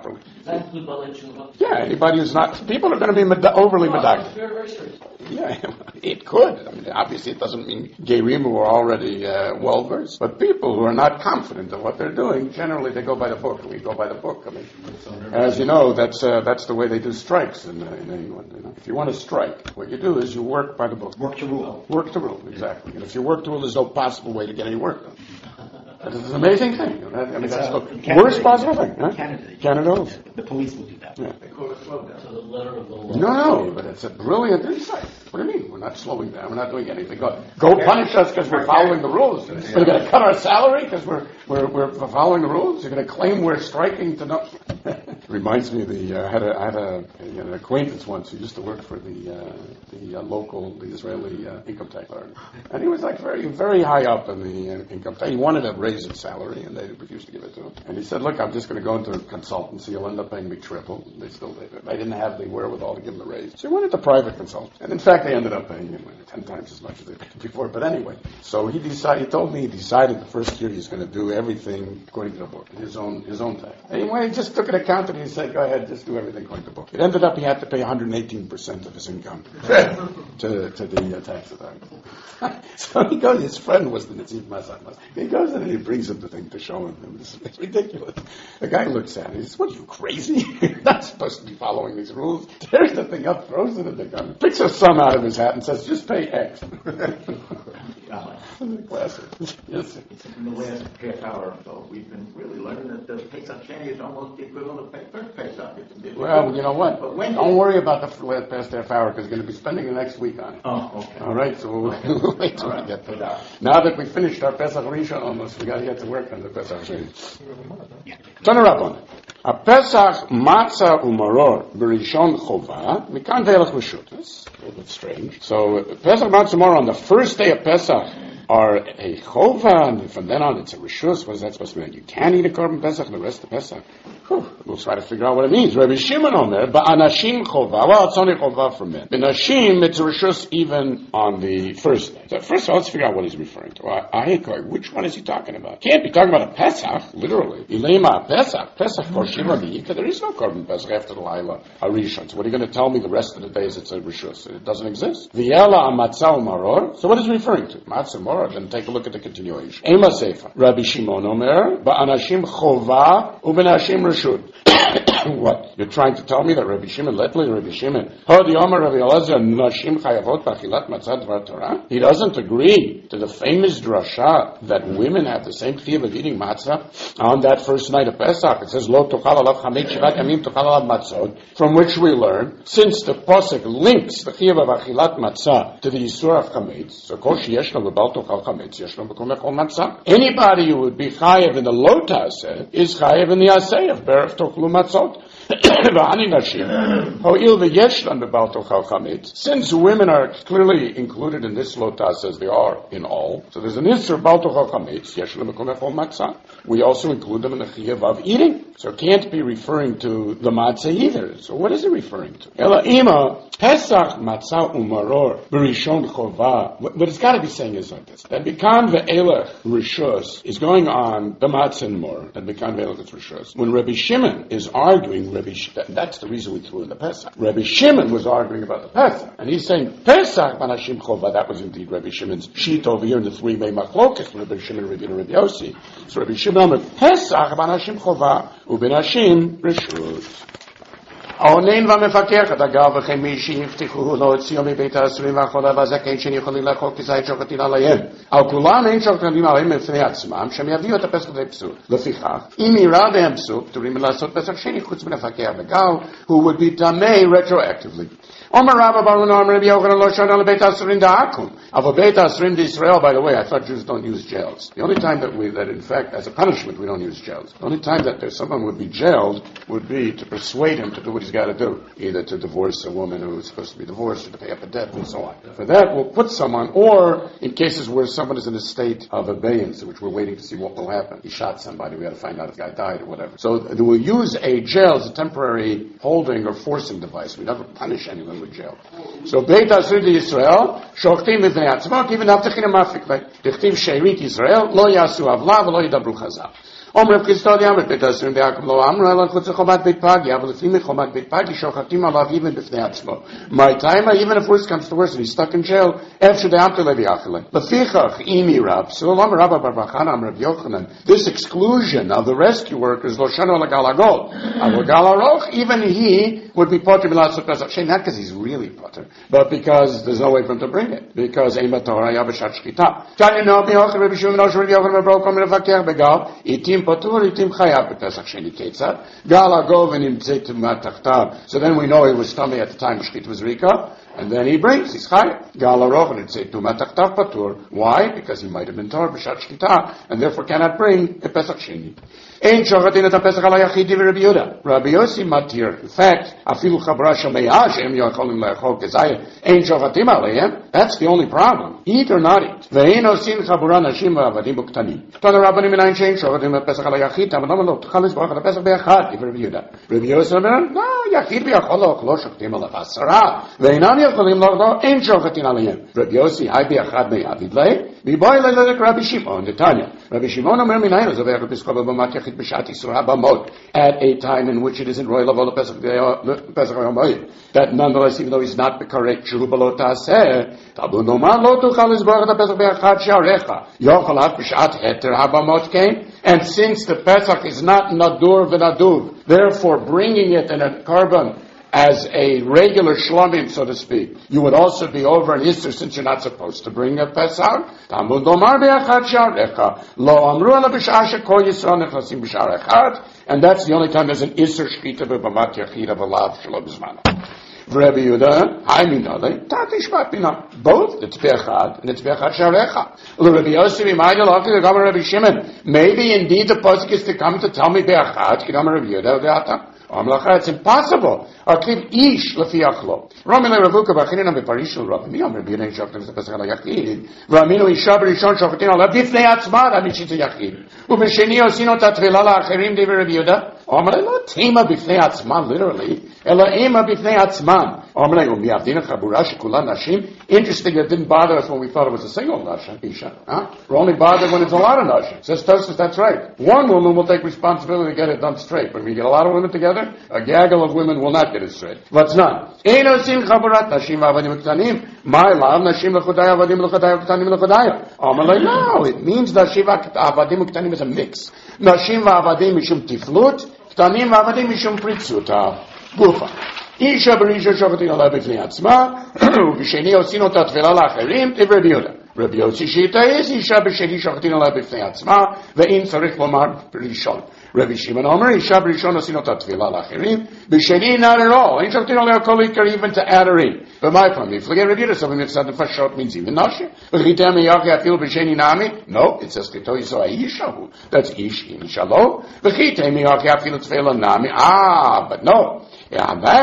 Yeah, anybody who's not, people are going to be med- overly medactic. Very, very serious. Yeah, it could. I mean, obviously it doesn't mean Gerim who are already uh, well-versed, but people who are not confident of what they're doing, generally they go by the book. We go by the book. I mean, as you know, that's uh, that's the way they do strikes in, uh, in England. You know? If you want to strike, what you do is you work by the book. Work to rule. Work to rule, exactly. And if you work to rule, there's no possible way to get any work done. That is an amazing thing. I mean, It's, that's uh, the Canada, worst possible thing. Huh? Canada. Canada also. The police will do that. Yeah. They call it slowdown. So the letter of the law. No, no, but it's a brilliant insight. What do you mean? We're not slowing down. We're not doing anything. Go, go punish us because we're following the rules. We're going to cut our salary because we're, we're we're following the rules. You're going to claim we're striking to no. Reminds me of the uh, I had a I had a, a, an acquaintance once who used to work for the uh, the uh, local the Israeli uh, income tax authority, and he was like very very high up in the uh, income tax. He wanted to raise his salary, and they refused to give it to him. And he said, "Look, I'm just going to go into a consultancy. You'll end up paying me triple." They still did it. They didn't have the wherewithal to give him a raise, so he went into private consultant. And in fact, they ended up paying him ten times as much as they paid before. But anyway, so he decided. He told me he decided the first year he's going to do everything according to the book, his own his own tax. Anyway, he just took an accountant and he said, "Go ahead, just do everything according to the book." It ended up he had to pay one hundred eighteen percent of his income to to the uh, tax authority. So he goes. His friend was the Nitziv Masach. He goes in and he brings him the thing to show him. It's, it's ridiculous. The guy looks at it. He says, "What are you, crazy? You're not supposed to be following these rules." Tears the thing up, throws it in the gun, picks a sum out of his hat and says, "Just pay X." Classic. Yes. In the last half hour or so, we've been really learning that the Pesach Sheni is almost the equivalent of first Pesach. It's Well, you know what? But when Don't worry about the last past half hour because we're going to be spending the next week on it. Oh, okay. All right, so we'll wait till we get to that. Now that we finished our Pesach Rishon almost, we got to get to work on the Pesach Sheni. Turn it up on it. A Pesach matzah umaror b'rishon chova mikan ve'elach reshut. That's a little bit strange. So Pesach matzah umaror on the first day of Pesach are a chova, and from then on it's a reshus. What is that supposed to mean? You can eat a korban Pesach the rest of Pesach. Whew. We'll try to figure out what it means. Rabbi Shimon Omer, ba'anashim chova. Well, it's only chova for men. B'nashim, it's a reshus even on the first day. So first of all, let's figure out what he's referring to. Ahikoi, which one is he talking about? Can't be talking about a Pesach, literally. Ilema Pesach, Pesach for Shiva V'yika. There is no korban Pesach after the Laila Harishon. So what are you going to tell me the rest of the days it's a reshus? It doesn't exist. V'yela amatzah umaror. So what is he referring to? Matzah umaror. Then take a look at the continuation. Ema Seifa. Rabbi Shimon Omer, ba'anashim chova u'benashim reshut. What? You're trying to tell me that Rabbi Shimon, Letley, Rabbi Shimon, Hodi Omer, Rabbi Elazar, Nashim chayavot b'achilat matzah dvar Torah? He doesn't agree to the famous drasha that women have the same chiyuv of eating matzah on that first night of Pesach. It says, Lo tochal alav chametz shivat yamim tochal alav matzot, from which we learn, since the Pasuk links the chiyuv of achilat matzah to the Yisur of chametz, so kol sheyesh lo b'bal tochal chametz, yesh lo b'kol mechol matzah. Anybody who would be chayev in the lo ta'aseh is chayev in the aseh of beref tochlu matzot. Since women are clearly included in this lotas as they are in all, so there's an isser bal tochal chametz, yesh lemekom echol matzah. We also include them in the chiyuv of eating. So it can't be referring to the matzah either. So what is it referring to? Ela ima pesach matzah umaror b'rishon chova. What it's got to be saying is like this: that bikan ve'elech rishus is going on the matzah and more, and bikan ve'elech is rishus. When Rabbi Shimon is arguing, Rabbi Sh- that's the reason we threw in the Pesach. Rabbi Shimon was arguing about the Pesach, and he's saying Pesach manashim chova. That was indeed Rabbi Shimon's sheet over here in the three May Machlokas, Rabbi Shimon, Rabbi and Rabbi Yossi. So Rabbi Shimon Pesach manashim chova ubenashim reshut. העונן והמפקח את הגר וכן מי שהבטיחו להוציאו מבית האסורים והחולה והזקן שיכולים לאכול כזית שוקטין עליהם. על כולם אין שוקטין עליהם מפני עצמם, שהם יביאו את הפסח די פסוק. לפיכך, אם יראה בהם פסוק, תורים לעשות פסח שני חוץ מלפקח בגל, who would be tamei retroactively. Omer Rabba Baruch Omer Rabbi Yochanan Lo Shana LeBeit HaAsurim Da'akum. Of a Beit HaAsurim D'Israel, by the way, I thought Jews don't use jails. The only time that we, that in fact, as a punishment, we don't use jails. The only time that there's someone would be jailed would be to persuade him to do what he's got to do. Either to divorce a woman who is supposed to be divorced or to pay up a debt and so on. For that, we'll put someone, or in cases where someone is in a state of abeyance, which we're waiting to see what will happen. He shot somebody, we got to find out if the guy died or whatever. So we'll use a jail as a temporary holding or forcing device. We never punish anyone with jail. So Beit HaAsurim D'Yisrael, shoftim b'vnei atzmot, even after chinam afik, like, dichtiv she'erit Yisrael, lo yasu avla v'lo yidabru chazal. Om Rav Chisda Amr Betasrim Be'akum Lo Amra Ela Chutz Chomat Beit Pagi Aval Lefimi Chomat Beit Pagi Shochatim Alav even B'fnei Atzmo. My time, even if worse comes to worse and he's stuck in jail, Efshe De'amte Levi Achele. Lefichach Imi Rab So Lam Rabba Bar Bachana Am Rav Yochanan. This exclusion of the rescue workers Lo Shano Lagalagol Aval Galaroch, even he would be potter Milat Pesach Shein, not because he's really potter, but because there's no way for him to bring it. Because Eima Torah Yabashat Shkita. Tanya No B'Yochanan Rabbi Shimon Osh Rabbi Yochanan Brokom Revakeh Begal Itim Patur Itim Chayav B'Pesach Sheni Ketzad Gal Agov and Imtzei Tumat Tachtav. So then we know he was tummy at the time Shkita was Rika, and then he brings he's Chayav Gal Arov and Imtzei Tumat Tachtav Patur. Why? Because he might have been Torah B'Shat Shkita and therefore cannot bring a Pesach Sheni. Ein shochatin et Pesach al Yachid Rabbi Yehuda. Rabbi Yossi matir. In fact, afilu chabra shomeyah shem yochalim le'achol kezayah. Ein shochatim aleihem. That's the only problem. Eat or not eat. Ve'ein osin chabura nashim v'avadim b'ktanim. Tana rabbanim minayin shein shochatim et Pesach al Yachid. Tamadam lo t'chal lizborach al Pesach be'achad. Rabbi Yehuda. Rabbi Yossi omer, no, Yachid be'achol lo lo shochatim al asara. Ve'einan yochalim lo lo ein shochatin aleihem. Rabbi Yossi hay be'achad me'avid lei. V'boy le'ledek Rabbi Shimon. The Tanya. Rabbi Shimon omer minayin ozaveh Rabbi Skova b'mat Yachid b'shat Yisur habamot at a time in which it isn't royal level Pesach Yomoyim. That nonetheless, even though he's not the correct Shurubalo Taseh, Tabu Nomar Lo Tuchal Izborach the Pesach Be'achad Sharecha. Yochal Hat B'shat Heter habamot came. And since the Pesach is not Nadur v'Nadur, therefore bringing it in a carbon as a regular shlomim, so to speak, you would also be over an Easter since you're not supposed to bring a Pesach. Tamud Omar be'achad sharecha lo amru ala b'shar shekol Yisrael nechnasim b'shar echad, and that's the only time there's an Easter shkita b'bamat yachid avalav shelo b'zmano. Rabbi Yehuda, I mean, Tati Shmat Bina, both it's be'achad and it's be'achad sharecha. Rabbi Yossi b'mayil haki the Gamar Rabbi Shimon. Maybe indeed the pasuk is to come to tell me be'achad. K'damar Rabbi Yehuda v'ata. It's impossible. Akiv ish lefi achlo. Raminu Ravuka b'achinina beparishul Rabbi Miyam Rabbi Yehuda shoftim v'pesach al yachid. Raminu isha b'rishon shoftim al b'fnei atzma ad mishit yachid. U'b'sheni osino tatvila la'acherim devi Rabbi Yehuda. Amrei lo tema b'fnei atzma literally. Ela ema b'fnei atzman. Amrei u'miavdina chabura shekulan nashim. Interesting that it didn't bother us when we thought it was a single nashim. Isha. Huh? We're only bothered when it's a lot of nashim. Says Tosfos, that's right. One woman will take responsibility to get it done straight. When we get a lot of women together, a gaggle of women will not get it straight. What's not? Ein osim chaburat nashim v'avadim k'tanim. My love, nashim l'chodaya, avadim l'chodaya, k'tanim l'chodaya. Amalei, no, it means nashim v'avadim k'tanim is a mix. Nashim v'avadim mishum tiflut, k'tanim v'avadim mishum pritzuta. Gufa. Isha b'risha shochatin alei b'fnei atzma, u'b'sheni osin ota tvila l'achrim, tiv Rabbi Yehuda. Rabbi Yossi shita is isha b'sheni shochatin alei b'fnei atzma, ve'in tzarich lomar b'rishon. Rabbi Shimon Omer, Isha b'rishon osin ota tvila l'achrim, b'sheni not at all. Ein shochatin alei kol ikar even to adorim. But my point, if we get Rabbi Yehuda, so when it's not the fashot means even nashim. V'chitem miyaki afil b'sheni nami. No, it says kito yiso ha'ishahu. That's ish in shalo. V'chitem miyaki afil tvila nami. Ah, but no. Yeah, that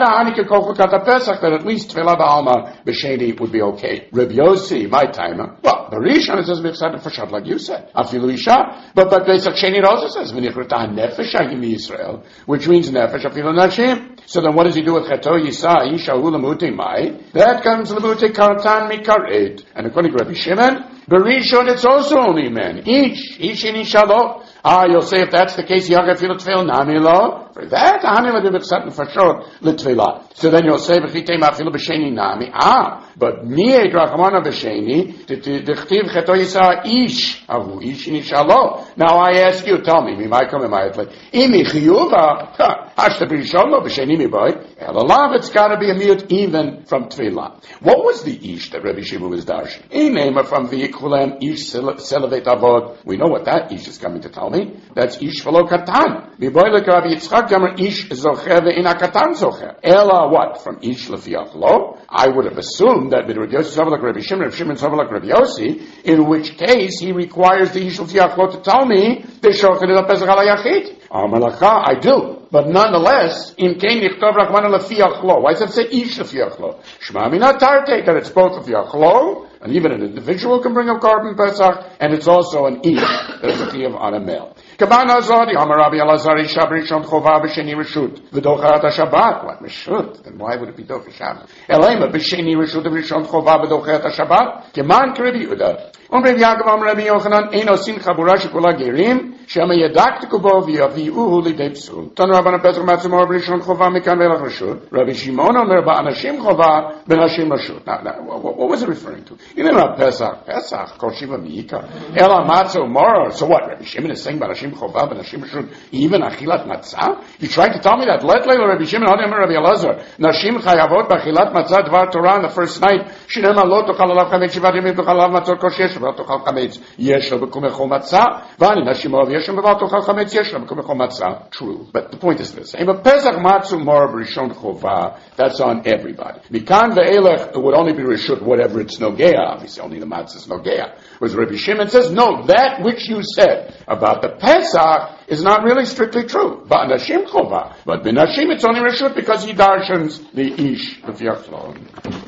that at least Tefillah Ba'alma B'Sheni would be okay. Rabbi Yossi, my timer. Well, the Rishon it says B'Chsad for Shad, like you said. Afilu Isha. But but Pesach Sheni also says V'nichrata Nefesh Hagim Yisrael, which means Nefesh Afilu Nashim. So then what does he do with Chato Yisa Isha Ulamuti Mai? That comes Lamuti Kartan Mikaret. And according to Rabbi Shimon, Berishon it's also only men. Each, each in Ishalo. Ah, you'll say if that's the case, Yaga Filu Tfil Nami Lo. For that, for sure, Litvila. So then you'll say, B'chitei Ma'afilu B'Sheni Nami. Ah, but Mi'ed Rachamana B'Sheni, D'chtiv Cheto Yisa Ish, Avu Ish in Ishalo. Now I ask you, tell me, Mimai Kom Mimai Atlei, Imi Chiyuva, Hashta B'Rishon Lo B'Sheni Miboy, Elalav, it's gotta be a mute even from Tvila. What was the Ish that Rabbi Shimon was darshing? A name from the Yikulem Ish Selavet Avod. We know what that Ish is coming to tell me. That's Ish V'lo Katan. Miboy Lek Rabbi Yitzchak Gamer Ish Zocher Ve'ina Katan Zocher. Ela what? From Ish Lefiach Lo? I would have assumed that with Rabbi Yossi Zavalak Rabbi Shimon, Rabbi Shimon Zavalak Rabbi Yossi, in which case he requires the Ish Lefiach Lo to tell me the Shocher Ila Pesach Ala Yachid. Amalacha, I do. But nonetheless, in Kain Yichtov Rachmana Lefiach Lo. Why does it say Ish Lefiach Lo? Shema Mina Tarte, that it's both Lefiach Lo, and even an individual can bring a carbon Pesach, and it's also an Ish that is a Chiyuv on a male. Kabana Zodi, Amar Rabbi Elazar, Isha B'Rishon Chova B'Sheni Reshut, V'docharat HaShabbat. What, Reshut? Then why would it be Docha Shabbat? Elema B'Sheni Reshut B'Rishon Chova V'docharat HaShabbat. Keman K'Rebbi Yehuda. Um Rabbi Yaakov, Am Rabbi Yochanan, Ein Osin Chabura Shekula Gerim, shema yadaktiku bo v'yavi'uhu lidei psul. Tanu Rabbanan Pesach matzah mor b'rishon chova mikan ve'elach rashut. Rabbi Shimon omer ba'anashim chova b'nashim rashut. Now, now, what, what was it referring to? You know about Pesach. Pesach, kol shiva mi'ika. Ela matzah mor. So what? Rabbi Shimon is saying b'nashim chova b'nashim rashut. Even achilat matzah? You trying to tell me that? Let leila Rabbi Shimon hadem Rabbi Elazar. Nashim chayavot b'achilat matzah dvar Torah on the first night. Shinema lo tochal alav chametz shivat yemim tochal alav matzot kol shesh v'lo tochal chametz yesh lo b'kumecho matzah. V'ani nashim olav yesh lo b'lo tochal chametz yesh lo b'kumecho matzah. True. But the point is this. But Pesach matzah mor b'rishon chova, that's on everybody. Mikan ve'elech, it would only be rishut whatever it's nogea. Obviously only the matzah is nogea. Whereas Rabbi Shimon says, no, that which you said about the Pesach is not really strictly true. But Nashim chova. But B'nashim it's only rishut because he darshans the ish, the fiachlon.